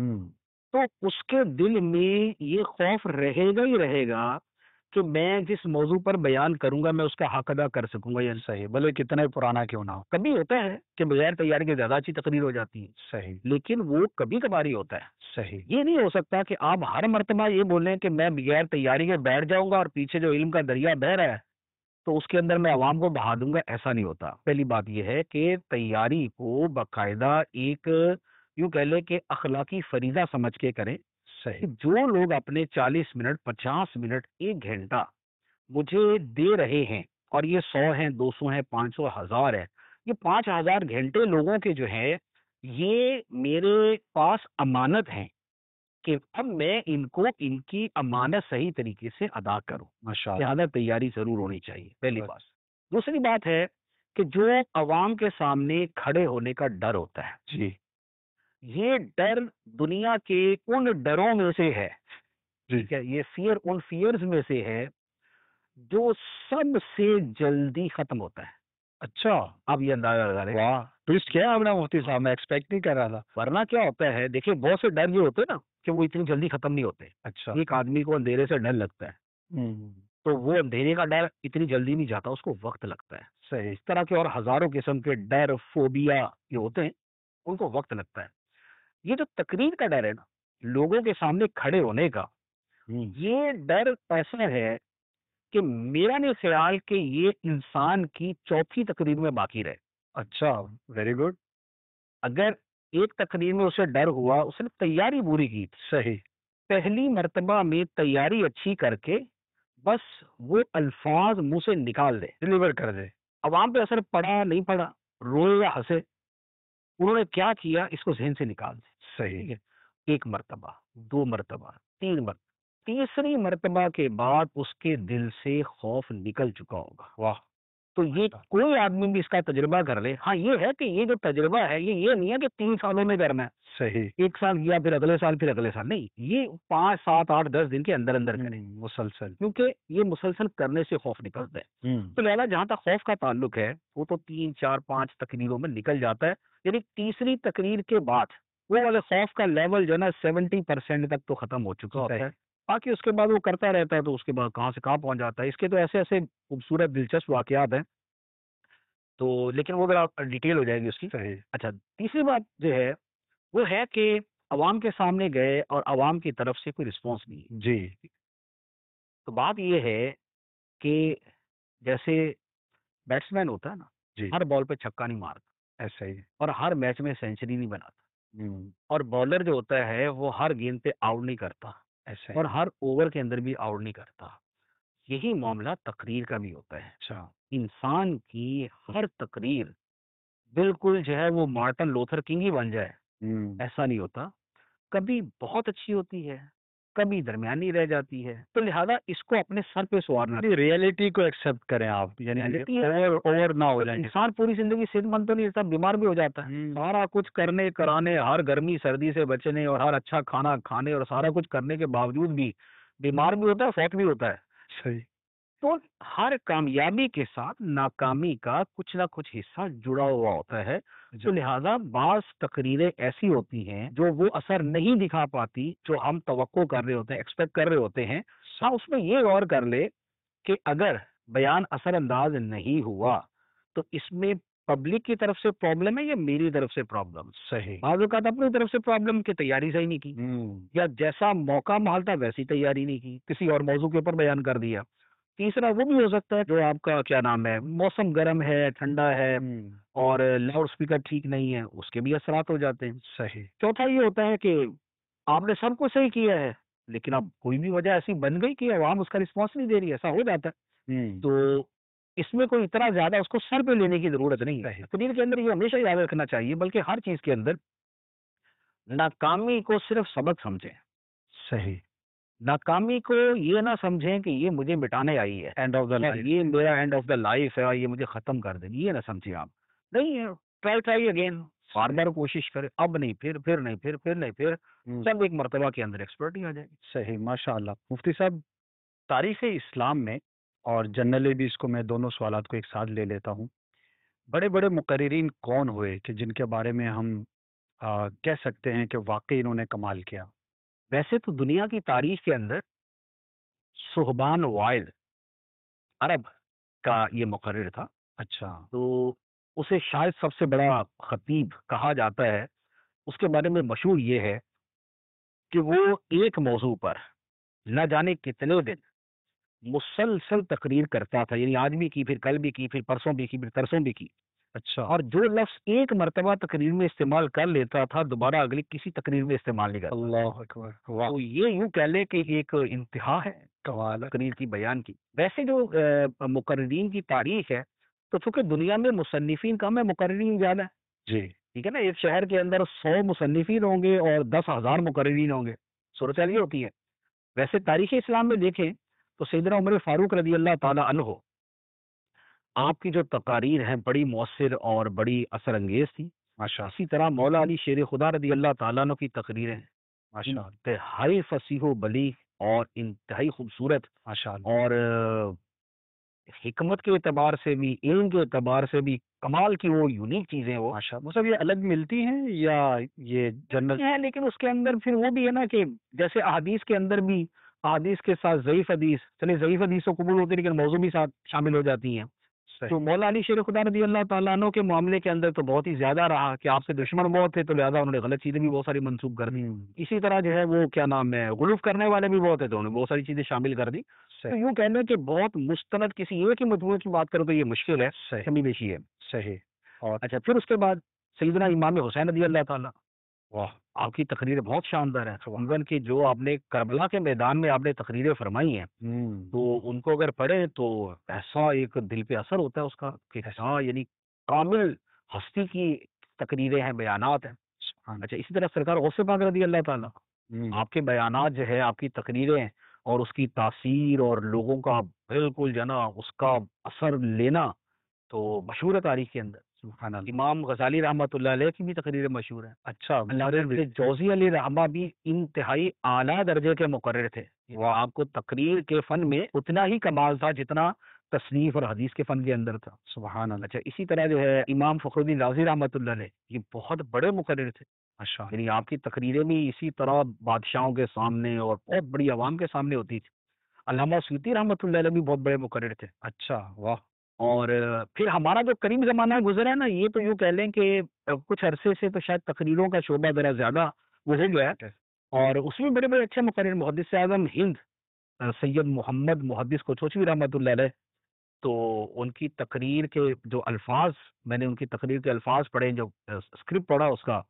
تو اس کے دل میں یہ خوف رہے گا ہی رہے گا کہ میں جس موضوع پر بیان کروں گا میں اس کا حق ادا کر سکوں گا یا نہیں. صحیح، بھلے کتنا ہی پرانا کیوں نہ ہو. کبھی ہوتا ہے کہ بغیر تیاری کے زیادہ اچھی تقریر ہو جاتی ہے، صحیح. لیکن وہ کبھی کبھاری ہوتا ہے. صحیح. یہ نہیں ہو سکتا کہ آپ ہر مرتبہ یہ بولیں کہ میں بغیر تیاری کے بیٹھ جاؤں گا اور پیچھے جو علم کا دریا بہہ رہا ہے تو اس کے اندر میں عوام کو بہا دوں گا. ایسا نہیں ہوتا. پہلی بات یہ ہے کہ تیاری کو باقاعدہ ایک، یوں کہہ لیں کہ اخلاقی فریضہ سمجھ کے کریں. صحیح. کہ جو لوگ اپنے 40 منٹ، 50 منٹ، 1 گھنٹہ مجھے دے رہے ہیں، اور یہ 100 ہیں، 200 ہیں، 500، 1000 ہے، یہ 5000 گھنٹے لوگوں کے جو ہے یہ میرے پاس امانت ہیں کہ اب میں ان کو ان کی امانت صحیح طریقے سے ادا کروں. ماشاء اللہ. لہٰذا تیاری ضرور ہونی چاہیے، پہلی بس. بات. دوسری بات ہے کہ جو عوام کے سامنے کھڑے ہونے کا ڈر ہوتا ہے، جی. یہ ڈر دنیا کے ان ڈروں میں سے ہے، جی. ٹھیک ہے، یہ فیئر ان فیئرز میں سے ہے جو سب سے جلدی ختم ہوتا ہے. اچھا. آپ یہ اندازہ لگا لیں. واہ، ٹویسٹ کیا آپ نے مفتی صاحب، میں ایکسپیکٹ نہیں کر رہا تھا. ورنہ کیا ہوتا ہے، دیکھیں بہت سے ڈر یہ ہوتے ہیں نا کہ وہ اتنی جلدی ختم نہیں ہوتے. اچھا. ایک آدمی کو اندھیرے سے ڈر لگتا ہے تو وہ اندھیرے کا ڈر اتنی جلدی نہیں جاتا، اس کو وقت لگتا ہے. صحیح. اس طرح کے اور ہزاروں قسم کے ڈر، فوبیا یہ ہوتے ہیں، ان کو وقت لگتا ہے. یہ جو تقریر کا ڈر ہے نا، لوگوں کے سامنے کھڑے ہونے کا، یہ ڈر ایسا ہے کہ میرا نہیں خیال کہ یہ انسان کی چوتھی تقریر میں باقی رہے. اچھا، ویری گڈ. اگر ایک تقریر میں اسے ڈر ہوا، اس نے تیاری پوری کی، صحیح. پہلی مرتبہ میں تیاری اچھی کر کے بس وہ الفاظ منہ سے نکال دے، ڈلیور کر دے. عوام پہ اثر پڑا نہیں پڑا، روئے یا ہنسے، انہوں نے کیا کیا اس کو ذہن سے نکال دے. صحیح. ٹھیک ہے، 1 مرتبہ، 2 مرتبہ، 3 مرتبہ، تیسری مرتبہ کے بعد اس کے دل سے خوف نکل چکا ہوگا. واہ. تو یہ کوئی آدمی بھی اس کا تجربہ کر لے. ہاں یہ ہے کہ یہ جو تجربہ ہے یہ نہیں ہے کہ 3 سالوں میں کرنا ہے, صحیح. 1 سال کیا پھر اگلے سال پھر اگلے سال, نہیں, یہ 5 7 8 10 دن کے اندر اندر کریں, مسلسل, کیونکہ یہ مسلسل کرنے سے خوف نکلتا ہے. تو لہٰذا جہاں تک خوف کا تعلق ہے وہ تو 3 4 5 تقریروں میں نکل جاتا ہے, یعنی تیسری تقریر کے بعد وہ والے خوف کا لیول جو ہے نا 70% تک تو ختم ہو چکا ہوتا ہے. باقی اس کے بعد وہ کرتا رہتا ہے, تو اس کے بعد کہاں سے کہاں پہنچ جاتا ہے. اس کے تو ایسے ایسے خوبصورت دلچسپ واقعات ہیں, تو لیکن وہ اگر آپ ڈیٹیل ہو جائے گی اس کی. اچھا, تیسری بات جو ہے وہ ہے کہ عوام کے سامنے گئے اور عوام کی طرف سے کوئی رسپانس نہیں. جی. تو بات یہ ہے کہ جیسے بیٹسمین ہوتا ہے نا, جی. ہر بال پہ چھکا نہیں مارتا, ایسا ہی. اور ہر میچ میں سینچری نہیں بناتا, اور بالر جو ہوتا ہے وہ ہر گیند پہ آؤٹ نہیں کرتا, ایسا اور ہر اوور کے اندر بھی آؤٹ نہیں کرتا. یہی معاملہ تقریر کا بھی ہوتا ہے. اچھا. انسان کی ہر تقریر بالکل جو ہے وہ مارٹن لوتھر کنگ ہی بن جائے, ایسا نہیں ہوتا. کبھی بہت اچھی ہوتی ہے, کبھی درمیانی رہ جاتی ہے. تو لہذا اس کو اپنے سر پہ سوارنا, ریئلٹی کو ایکسپٹ کریں آپ, یعنی اوور نہ ہو جائیں. انسان پوری زندگی صحت مند تو نہیں رہتا, بیمار بھی ہو جاتا ہے. سارا کچھ کرنے کرانے, ہر گرمی سردی سے بچنے اور ہر اچھا کھانا کھانے اور سارا کچھ کرنے کے باوجود بھی بیمار بھی ہوتا ہے, فوت بھی ہوتا ہے. صحیح. تو ہر کامیابی کے ساتھ ناکامی کا کچھ نہ کچھ حصہ جڑا ہوا ہوتا ہے. تو لہذا بعض تقریریں ایسی ہوتی ہیں جو وہ اثر نہیں دکھا پاتی جو ہم توقع کر رہے ہوتے ہیں, ایکسپیکٹ کر رہے ہوتے ہیں. ہاں, اس میں یہ غور کر لے کہ اگر بیان اثر انداز نہیں ہوا تو اس میں پبلک کی طرف سے پرابلم ہے یا میری طرف سے پرابلم. صحیح. بعض اوقات اپنی طرف سے پرابلم کی تیاری صحیح نہیں کی, یا جیسا موقع محال تھا ویسی تیاری نہیں کی, کسی اور موضوع کے اوپر بیان کر دیا. تیسرا وہ بھی ہو سکتا ہے جو آپ کا کیا نام ہے, موسم گرم ہے, ٹھنڈا ہے, اور لاؤڈ اسپیکر ٹھیک نہیں ہے, اس کے بھی اثرات ہو جاتے ہیں. صحیح. چوتھا یہ ہوتا ہے کہ آپ نے سب کو صحیح کیا ہے لیکن اب کوئی بھی وجہ ایسی بن گئی کہ عوام اس کا رسپانس نہیں دے رہی, ایسا ہو جاتا ہے. تو اس میں کوئی اتنا زیادہ اس کو سر پہ لینے کی ضرورت نہیں ہے. تقریر کے اندر یہ ہمیشہ یاد رکھنا چاہیے, بلکہ ہر چیز کے اندر ناکامی کو صرف سبق سمجھیں. صحیح. ناکامی کو یہ نہ سمجھیں کہ یہ مجھے مٹانے آئی ہے, اینڈ آف دا لائف, یہ میرا اینڈ آف دا لائف ہے, یہ مجھے ختم کر دیں, یہ نہ سمجھیں آپ. نہیں, ٹرائی اگین, بار بار کوشش کرے, اب نہیں پھر نہیں پھر نہیں پھر, سب ایک مرتبہ کے اندر ایکسپرٹ ہی آ جائے گی. صحیح. ماشاء اللہ. مفتی صاحب, تاریخ اسلام میں اور جنرلی بھی اس کو میں دونوں سوالات کو ایک ساتھ لے لیتا ہوں, بڑے بڑے مقررین کون ہوئے کہ جن کے بارے میں ہم کہہ سکتے ہیں کہ واقعی انہوں نے کمال کیا؟ ویسے تو دنیا کی تاریخ کے اندر صہبان وائل عرب کا یہ مقرر تھا. اچھا. تو اسے شاید سب سے بڑا خطیب کہا جاتا ہے. اس کے بارے میں مشہور یہ ہے کہ وہ ایک موضوع پر نہ جانے کتنے دن مسلسل تقریر کرتا تھا, یعنی آج بھی کی, پھر کل بھی کی, پھر پرسوں بھی کی, پھر ترسوں بھی کی. اچھا. اور جو لفظ ایک مرتبہ تقریر میں استعمال کر لیتا تھا دوبارہ اگلی کسی تقریر میں استعمال نہیں کرتا. اللہ اکبر. واہ. تو یہ یوں کہہ لے کہ ایک انتہا ہے کمال. تقریر کی, بیان کی. ویسے جو مقررین کی تاریخ ہے تو چونکہ دنیا میں مصنفین کم ہے, مقررین زیادہ ہے. جی. ٹھیک ہے نا, ایک شہر کے اندر 100 مصنفین ہوں گے اور 10,000 مقررین ہوں گے, صورتحال یہ ہوتی ہے. ویسے تاریخ اسلام میں دیکھیں تو سیدنا عمر فاروق رضی اللہ تعالی عنہ, آپ کی جو تقاریر ہیں بڑی مؤثر اور بڑی اثر انگیز تھی. اسی طرح مولا علی شیر خدا رضی اللہ تعالیٰ عنہ کی تقریریں انتہائی فصیح و بلیغ اور انتہائی خوبصورت, اور حکمت کے اعتبار سے بھی, علم کے اعتبار سے بھی کمال کی وہ یونیک چیزیں. وہ مطلب یہ الگ ملتی ہیں یا یہ جنرل ہے, لیکن اس کے اندر پھر وہ بھی ہے نا کہ جیسے احادیث کے اندر بھی احادیث کے ساتھ ضعیف حدیث, چلے ضعیف حدیث تو قبول ہوتی ہے لیکن موضوع بھی ساتھ شامل ہو جاتی ہیں. تو مولا علی شیر خدا رضی اللہ تعالیٰ عنہ کے معاملے کے اندر تو بہت ہی زیادہ رہا کہ آپ سے دشمن بہت تھے, تو لہٰذا انہوں نے غلط چیزیں بھی بہت ساری منسوخ کر دی. اسی طرح جو ہے وہ کیا نام ہے, غلوف کرنے والے بھی بہت تھے, تو انہوں نے بہت ساری چیزیں شامل کر دی. تو یوں کہنا کہ بہت مستند کسی ایک ہی مجموعے کی بات کرو تو یہ مشکل ہے, کمی بیشی ہے. صحیح. اور اچھا, پھر اس کے بعد سیدنا امام حسین رضی اللہ تعالیٰ, واہ, آپ کی تقریریں بہت شاندار ہیں. ایون کہ جو آپ نے کربلا کے میدان میں آپ نے تقریریں فرمائی ہیں تو ان کو اگر پڑھیں تو ایسا ایک دل پہ اثر ہوتا ہے اس کا کہ ہاں, یعنی کامل ہستی کی تقریریں ہیں, بیانات ہیں. اچھا, اسی طرح سرکار غوث پاک رضی اللہ تعالیٰ, آپ کے بیانات جو ہے, آپ کی تقریریں اور اس کی تاثیر اور لوگوں کا بالکل جو ہے نا اس کا اثر لینا, تو مشہور ہے تاریخ کے اندر. سبحان اللہ. امام غزالی رحمۃ اللہ علیہ کی بھی تقریریں مشہور ہیں. اچھا علامہ ابن جوزی علی رحمہ بھی انتہائی اعلیٰ درجے کے مقرر تھے. وہ آپ کو تقریر کے فن میں اتنا ہی کمال تھا جتنا تصنیف اور حدیث کے فن کے اندر تھا. سبحان اللہ. اچھا اسی طرح جو ہے امام فخر الدین رازی رحمۃ اللہ علیہ یہ بہت بڑے مقرر تھے. ماشاء اللہ. یعنی آپ کی تقریریں بھی اسی طرح بادشاہوں کے سامنے اور بہت بڑی عوام کے سامنے ہوتی تھی. علامہ سیوطی رحمۃ اللہ علیہ بھی بہت بڑے مقرر تھے. اچھا واہ. اور پھر ہمارا جو کریم زمانہ گزرا ہے نا یہ تو یوں کہہ لیں کہ کچھ عرصے سے تو شاید تقریروں کا شعبہ ذرا زیادہ وہ ہو گیا ہے. اور اس میں بڑے بڑے اچھے مقرر محدث اعظم ہند سید محمد محدث کوچوچوی رحمۃ اللہ علیہ، تو ان کی تقریر کے جو الفاظ میں نے ان کی تقریر کے الفاظ پڑھے، جو اسکرپٹ پڑھا اس کا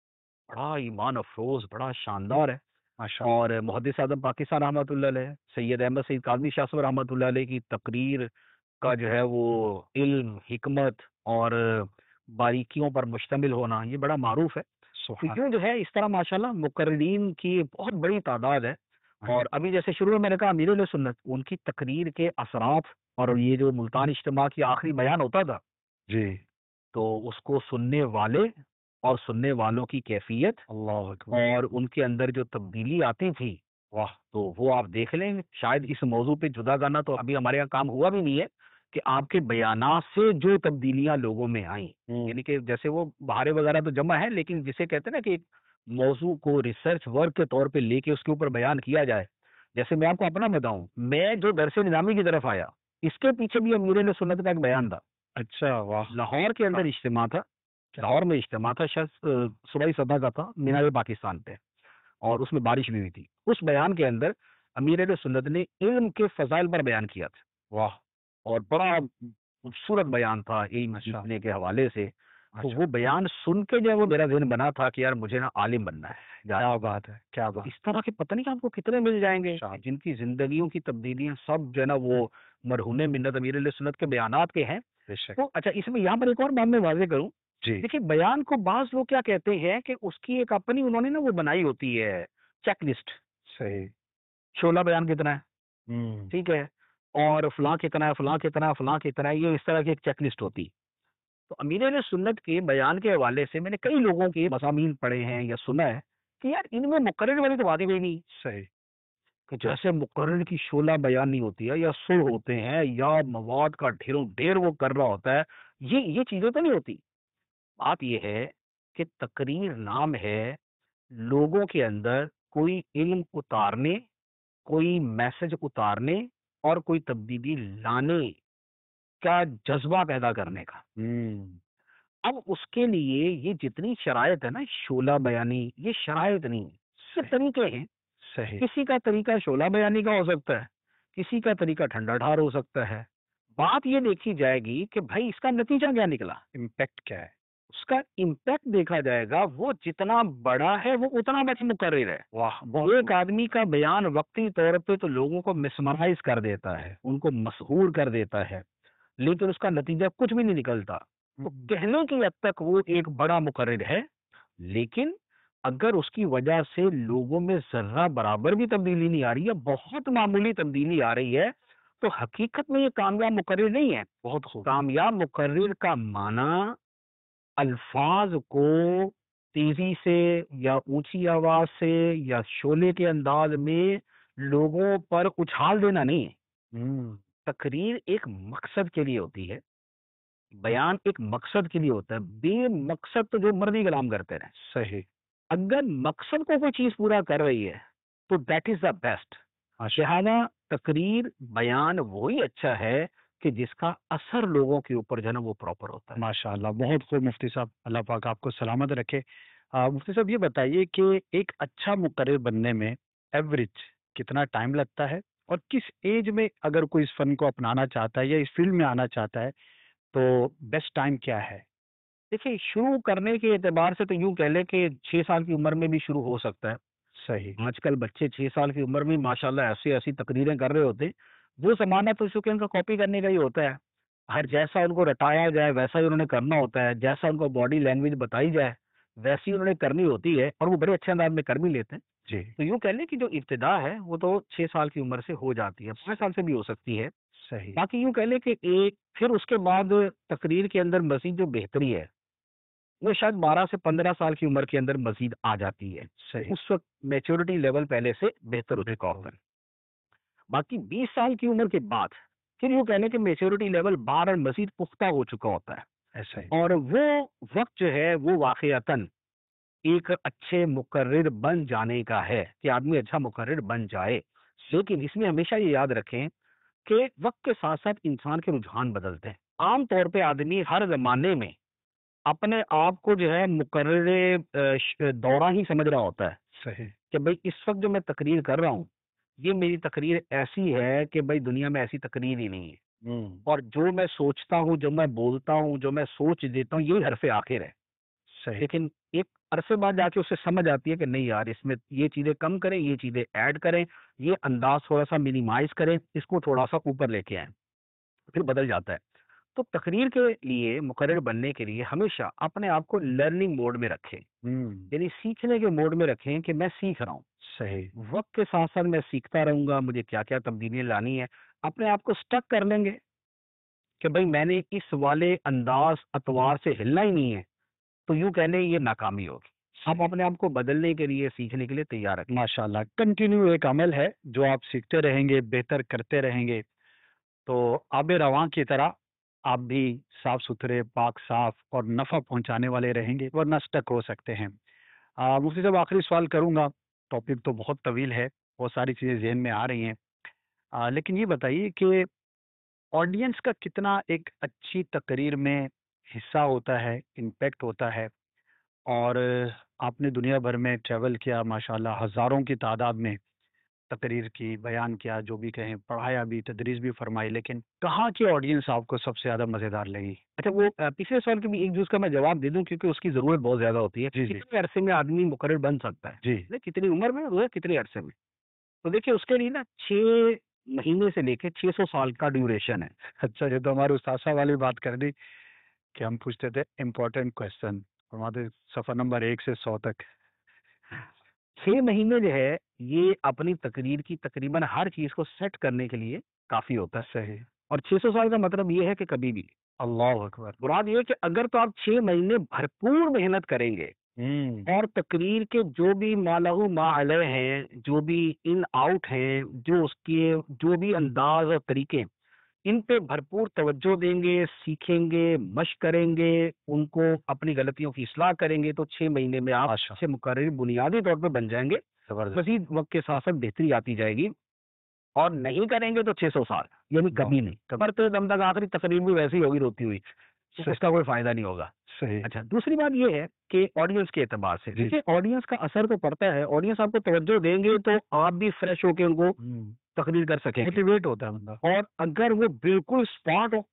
بڑا ایمان افروز، بڑا شاندار ہے. ماشاء اللہ. اور محدث اعظم پاکستان رحمۃ اللہ علیہ سید احمد سعید کاظمی شاہ صاحب رحمۃ اللہ علیہ کی تقریر کا جو ہے وہ علم، حکمت اور باریکیوں پر مشتمل ہونا یہ بڑا معروف ہے. سبحان کیوں جو ہے اس طرح ماشاءاللہ مقررین کی بہت بڑی تعداد ہے. اور ابھی جیسے شروع میں نے کہا امیر علیہ سنت ان کی تقریر کے اثرات اور یہ جو ملتان اجتماع کی آخری بیان ہوتا تھا جی. تو اس کو سننے والے اور سننے والوں کی کیفیت اللہ اکبر. اور ان کے اندر جو تبدیلی آتی تھی واہ، تو وہ آپ دیکھ لیں. شاید اس موضوع پہ جدا گانا تو ابھی ہمارے یہاں کام ہوا بھی نہیں ہے کہ آپ کے بیانات سے جو تبدیلیاں لوگوں میں آئیں، یعنی کہ جیسے وہ بہارے وغیرہ تو جمع ہے لیکن جسے کہتے ہیں نا کہ ایک موضوع کو ریسرچ ورک کے طور پہ لے کے اس کے اوپر بیان کیا جائے. جیسے میں آپ کو اپنا بتاؤں، میں جو درس نظامی کی طرف آیا اس کے پیچھے بھی امیر علیہ سنت کا ایک بیان تھا. اچھا واہ. لاہور کے اندر اجتماع تھا، لاہور میں اجتماع تھا، شاید صوبائی سطح کا تھا، مینار پاکستان پہ، اور اس میں بارش بھی ہوئی تھی. اس بیان کے اندر امیر علیہ سنت نے علم کے فضائل پر بیان کیا تھا. واہ. اور بڑا خوبصورت بیان تھا علم سیکھنے کے حوالے سے. تو وہ بیان سن کے جو ہے وہ میرا ذہن بنا تھا کہ یار مجھے نا عالم بننا ہے. کیا بات ہے، کیا بات. اس طرح کے پتہ نہیں آپ کو کتنے مل جائیں گے جن کی زندگیوں کی تبدیلیاں سب جو ہے نا وہ مرہون منت امیر علیہ سنت کے بیانات کے ہیں. بے شک. تو اچھا اس میں یہاں پر ایک اور بات میں واضح کروں. جی. دیکھیے بیان کو بعض لوگ کیا کہتے ہیں کہ اس کی ایک اپنی انہوں نے نا وہ بنائی ہوتی ہے چیک لسٹ. صحیح. شعلہ بیان کتنا ہے، ٹھیک ہے، اور فلاں کتنا ہے، فلاں کتنا ہے، فلاں کتنا ہے، یہ اس طرح کی ایک چیک لسٹ ہوتی. تو امیر علیہ سنت کے بیان کے حوالے سے میں نے کئی لوگوں کے مضامین پڑھے ہیں یا سنا ہے کہ یار ان میں مقرر والی تو باتیں بھی نہیں. صحیح. کہ جیسے مقرر کی شعلہ بیان نہیں ہوتی ہے یا سر ہوتے ہیں یا مواد کا ڈھیروں ڈھیر وہ کر رہا ہوتا ہے، یہ چیزیں تو نہیں ہوتی. بات یہ ہے کہ تقریر نام ہے لوگوں کے اندر کوئی علم اتارنے، کوئی میسج اتارنے اور کوئی تبدیلی لانے کا جذبہ پیدا کرنے کا. اب اس کے لیے یہ جتنی شرائط ہے نا شعلہ بیانی، یہ شرائط نہیں، یہ طریقے ہیں. صحیح. کسی کا طریقہ شعلہ بیانی کا ہو سکتا ہے، کسی کا طریقہ ٹھنڈا ڈھار ہو سکتا ہے. بات یہ دیکھی جائے گی کہ بھائی اس کا نتیجہ کیا نکلا، امپیکٹ کیا ہے. اس کا امپیکٹ دیکھا جائے گا. وہ جتنا بڑا ہے وہ اتنا بڑا مقرر ہے. واہ. ایک آدمی کا بیان وقتی طور پہ تو لوگوں کو مسمرائز کر دیتا ہے، ان کو مسحور کر دیتا ہے، لیکن اس کا نتیجہ کچھ بھی نہیں نکلتا. تو کہنے کی حد تک وہ ایک بڑا مقرر ہے، لیکن اگر اس کی وجہ سے لوگوں میں ذرہ برابر بھی تبدیلی نہیں آ رہی ہے، بہت معمولی تبدیلی آ رہی ہے، تو حقیقت میں یہ کامیاب مقرر نہیں ہے. بہت خوب. کامیاب مقرر کا معنی الفاظ کو تیزی سے یا اونچی آواز سے یا شعلے کے انداز میں لوگوں پر اچھال دینا نہیں ہے. تقریر ایک مقصد کے لیے ہوتی ہے، بیان ایک مقصد کے لیے ہوتا ہے. بے مقصد تو جو مرضی کلام کرتے رہے. صحیح. اگر مقصد کو کوئی چیز پورا کر رہی ہے تو دیٹ از دا بیسٹ. لہٰذا تقریر بیان وہی اچھا ہے کہ جس کا اثر لوگوں کے اوپر جو ہے نا وہ پراپر ہوتا ہے. ماشاء اللہ. بہت خوب مفتی صاحب، اللہ پاک آپ کو سلامت رکھے. مفتی صاحب یہ بتائیے کہ ایک اچھا مقرر بننے میں ایوریج کتنا ٹائم لگتا ہے، اور کس ایج میں اگر کوئی اس فن کو اپنانا چاہتا ہے یا اس فیلڈ میں آنا چاہتا ہے تو بیسٹ ٹائم کیا ہے؟ دیکھیے شروع کرنے کے اعتبار سے تو یوں کہہ لیں کہ 6 سال کی عمر میں بھی شروع ہو سکتا ہے. صحیح. آج کل بچے 6 سال کی عمر میں ماشاءاللہ ایسی تقریریں کر رہے ہوتے ہیں. وہ زمانہ تو اس کو ان کا کاپی کرنے کا ہی ہوتا ہے. ہر جیسا ان کو رٹایا جائے ویسا ہی انہوں نے کرنا ہوتا ہے، جیسا ان کو باڈی لینگویج بتائی جائے ویسی انہوں نے کرنی ہوتی ہے، اور وہ بڑے اچھے انداز میں کر بھی لیتے ہیں. جی. تو یوں کہہ لیں کہ جو ابتدا ہے وہ تو 6 سال کی عمر سے ہو جاتی ہے، 5 سال سے بھی ہو سکتی ہے. صحیح باقی یوں کہہ لیں کہ ایک پھر اس کے بعد تقریر کے اندر مزید جو بہتری ہے وہ شاید 12 سے 15 سال کی عمر کے اندر مزید آ جاتی ہے. صحیح اس وقت میچورٹی لیول پہلے سے بہتر ہو چکا ہوتا ہے. باقی 20 سال کی عمر کے بعد پھر یوں کہہ لیں کہ میچورٹی لیول بار اور مزید پختہ ہو چکا ہوتا ہے. ایسا ہی اور وہ وقت جو ہے وہ واقعتاً ایک اچھے مقرر بن جانے کا ہے کہ آدمی اچھا مقرر بن جائے. لیکن اس میں ہمیشہ یہ یاد رکھیں کہ وقت کے ساتھ ساتھ انسان کے رجحان بدلتے ہیں. عام طور پہ آدمی ہر زمانے میں اپنے آپ کو جو ہے مقرر دورہ ہی سمجھ رہا ہوتا ہے صحیح کہ بھائی اس وقت جو میں تقریر کر رہا ہوں یہ میری تقریر ایسی ہے کہ بھائی دنیا میں ایسی تقریر ہی نہیں ہے. اور جو میں سوچتا ہوں، جو میں بولتا ہوں، جو میں سوچ دیتا ہوں، یہی حرف آخر ہے. صحیح لیکن ایک عرصے بعد جا کے اسے سمجھ آتی ہے کہ نہیں یار، اس میں یہ چیزیں کم کریں، یہ چیزیں ایڈ کریں، یہ انداز تھوڑا سا منیمائز کریں، اس کو تھوڑا سا اوپر لے کے آئیں، پھر بدل جاتا ہے. تو تقریر کے لیے، مقرر بننے کے لیے ہمیشہ اپنے آپ کو لرننگ موڈ میں رکھیں، یعنی سیکھنے کے موڈ میں رکھیں کہ میں سیکھ رہا ہوں. صحیح وقت کے ساتھ ساتھ میں سیکھتا رہوں گا، مجھے کیا کیا تبدیلیاں لانی ہے. اپنے آپ کو سٹک کر لیں گے کہ بھائی میں نے اس والے انداز اتوار سے ہلنا ہی نہیں ہے، تو یوں کہنے یہ ناکامی ہوگی. آپ اپنے آپ کو بدلنے کے لیے، سیکھنے کے لیے تیار رکھیں. ماشاء اللہ. کنٹینیو ایک عمل ہے جو آپ سیکھتے رہیں گے، بہتر کرتے رہیں گے تو آب رواں کی طرح آپ بھی صاف ستھرے، پاک صاف اور نفع پہنچانے والے رہیں گے، ورنہ اسٹک ہو سکتے ہیں. مفتی صاحب آخری سوال کروں گا. ٹاپک تو بہت طویل ہے، بہت ساری چیزیں ذہن میں آ رہی ہیں، لیکن یہ بتائیے کہ آڈینس کا کتنا ایک اچھی تقریر میں حصہ ہوتا ہے، امپیکٹ ہوتا ہے. اور آپ نے دنیا بھر میں ٹریول کیا، ماشاءاللہ ہزاروں کی تعداد میں تقریر کی، بیان کیا، جو بھی کہیں، پڑھایا بھی، تدریس بھی فرمائی، لیکن کہاں کی آڈینس آپ کو سب سے زیادہ مزیدار لگی؟ اچھا، وہ پچھلے سوال کے بھی ایک جز کا میں جواب دے دوں کیونکہ اس کی ضرورت بہت زیادہ ہوتی ہے. جی جی کتنے عرصے میں آدمی مقرر بن سکتا ہے، جی کتنی عمر میں، وہ کتنے عرصے میں. تو دیکھیے اس کے لیے نا 6 مہینے سے لے کے 600 سال کا ڈیوریشن ہے. اچھا، یہ تو ہمارے استاد صاحب والی بات کر دی کہ ہم پوچھتے تھے امپورٹنٹ کوشچن، فرماتے صفحہ نمبر 1 سے 100 تک. 6 مہینے جو ہے یہ اپنی تقریر کی تقریباً ہر چیز کو سیٹ کرنے کے لیے کافی ہوتا ہے. صحیح. اور 600 سال کا مطلب یہ ہے کہ کبھی بھی، اللہ اکبر. مراد یہ ہے کہ اگر تو آپ 6 مہینے بھرپور محنت کریں گے اور تقریر کے جو بھی مالہ ما علیہ ہیں، جو بھی ان آؤٹ ہیں، جو اس کے جو بھی انداز اور طریقے، ان پہ بھرپور توجہ دیں گے، سیکھیں گے، مشق کریں گے، ان کو اپنی غلطیوں کی اصلاح کریں گے، تو 6 مہینے میں آپ ماشاء اچھے مقرر بنیادی طور پہ بن جائیں گے. زبردست. مزید وقت کے ساتھ ساتھ بہتری آتی جائے گی. اور نہیں کریں گے تو 600 سال، یعنی کبھی نہیں. مرتے دم تک آخری تقریر بھی ویسی ہوگی روتی ہوئی، تو اس کا کوئی فائدہ نہیں ہوگا. صحیح. اچھا، دوسری بات یہ ہے کہ آڈینس کے اعتبار سے جی. دیکھیے آڈینس کا اثر تو پڑتا ہے. آڈینس آپ کو توجہ دیں گے تو آپ بھی فریش ہو کے ان کو تقریر کر سکیں گے. موٹیویٹ ہوتا ہے بندہ. اور اگر وہ بالکل اسپاٹ ہو،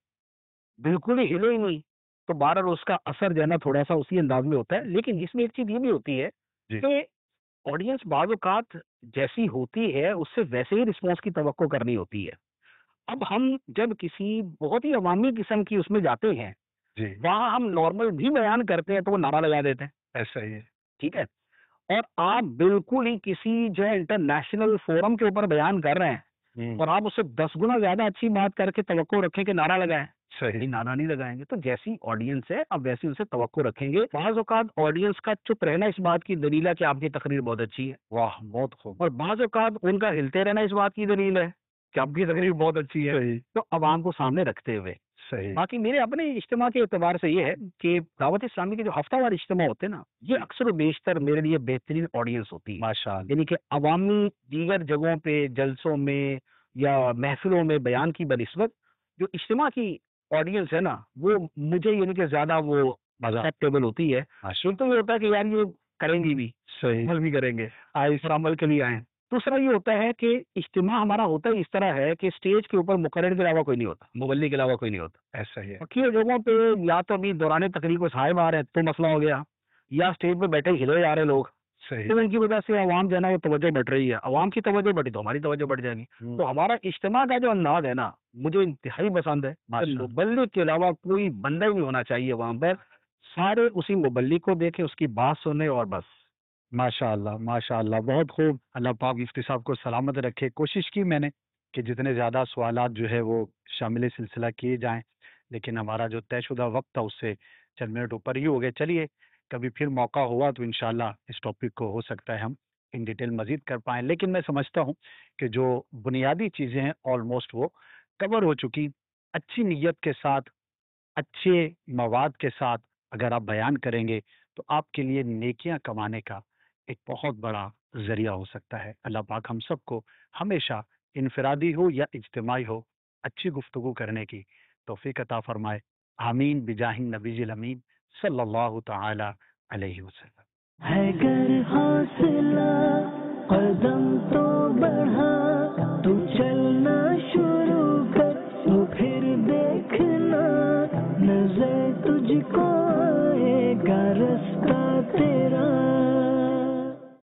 بالکل ہی ہلے ہی نہیں، تو بہرحال اس کا اثر جو ہے نا تھوڑا سا اسی انداز میں ہوتا ہے. لیکن اس میں ایک چیز یہ بھی ہوتی ہے جی. کہ آڈینس بعض اوقات جیسی ہوتی ہے اس سے ویسے ہی رسپانس کی توقع کرنی ہوتی ہے. اب ہم جب کسی بہت ہی عوامی قسم کی اس میں جاتے ہیں، جی. وہاں ہم نارمل بھی بیان کرتے ہیں تو وہ نعرہ لگا دیتے ہیں. ایسا ہی ہے. ٹھیک ہے. اور آپ بالکل ہی کسی جو ہے انٹرنیشنل فورم کے اوپر بیان کر رہے ہیں اور آپ اسے 10 گنا زیادہ اچھی بات کر کے توقع رکھیں کہ نعرہ لگائیں، صحیح. نعرہ نہیں لگائیں گے. تو جیسی آڈینس ہے اب ویسی اسے توقع رکھیں گے. بعض اوقات آڈینس کا چپ رہنا اس بات کی دلیل ہے کہ آپ کی تقریر بہت اچھی ہے، واہ، بہت خوب. اور بعض اوقات ان کا ہلتے رہنا اس بات کی دلیل ہے کہ آپ کی تقریر بہت اچھی ہے. صحیح. تو عوام کو سامنے رکھتے ہوئے صحیح. باقی میرے اپنے اجتماع کے اعتبار سے یہ ہے کہ دعوت اسلامی کے جو ہفتہ وار اجتماع ہوتے ہیں نا، یہ اکثر و بیشتر میرے لیے بہترین آڈینس ہوتی ہے. ماشاء اللہ. یعنی کہ عوامی دیگر جگہوں پہ، جلسوں میں یا محفلوں میں بیان کی بنسبت جو اجتماع کی آڈینس ہے نا، وہ مجھے یعنی کہ زیادہ وہ ایکسیپٹیبل ہوتی ہے. ماشاء تو یہ ہوتا ہے کہ یار یہ کریں گی بھی، صحیح. عمل بھی کریں گے، اس پر عمل کے لیے آئیں. دوسرا یہ ہوتا ہے کہ اجتماع ہمارا ہوتا ہے اس طرح ہے کہ اسٹیج کے اوپر مقرر کے علاوہ کوئی نہیں ہوتا، مبلغ کے علاوہ کوئی نہیں ہوتا. ایسا ہی ہے. باقی جگہوں پہ یا تو ابھی دوران تقریر کو صاحب آ رہے ہیں تو مسئلہ ہو گیا، یا اسٹیج پہ بیٹھے ہلے جا رہے لوگ، صحیح. تو ان کی وجہ سے عوام جو ہے نا وہ توجہ بڑھ رہی ہے. عوام کی توجہ بڑھی تو ہماری توجہ بڑھ جائے گی. تو ہمارا اجتماع کا جو انداز ہے نا مجھے انتہائی پسند ہے. مبلغ کے علاوہ کوئی بندہ ہی نہیں ہونا چاہیے وہاں پر، سارے اسی مبلغ کو دیکھیں، اس کی بات سنیں اور بس. ماشاء اللہ، ماشاء اللہ، بہت خوب. اللہ پاک مفتی صاحب کو سلامت رکھے. کوشش کی میں نے کہ جتنے زیادہ سوالات جو ہے وہ शामिल सिलसिला किए जाएं, लेकिन हमारा जो तयशुदा वक्त था उससे चंद मिनट ऊपर ही हो गए। चलिए कभी फिर मौका हुआ तो इंशाल्लाह इस टॉपिक को हो सकता है हम इन डिटेल मजीद कर पाएं, लेकिन मैं समझता हूं कि जो बुनियादी चीज़ें हैं ऑलमोस्ट वो कवर हो चुकी। अच्छी नीयत के साथ, अच्छे मवाद के साथ अगर आप बयान करेंगे तो आपके लिए नेकियां कमाने का एक बहुत बड़ा जरिया हो सकता है। अल्लाह पाक हम सबको हमेशा इनफरादी हो या इज्तिमाई हो अच्छी गुफ्तगू करने की तौफीक अता फरमाए। आमीन बिजाहिन नबीजिल अमीन सल्लल्लाहु तआला अलैहि वसल्लम। है गर हौसला कदम तो बढ़ा, तू चलना शुरू कर तो फिर देखना, नजर तुझको आएगा रास्ता तेरा।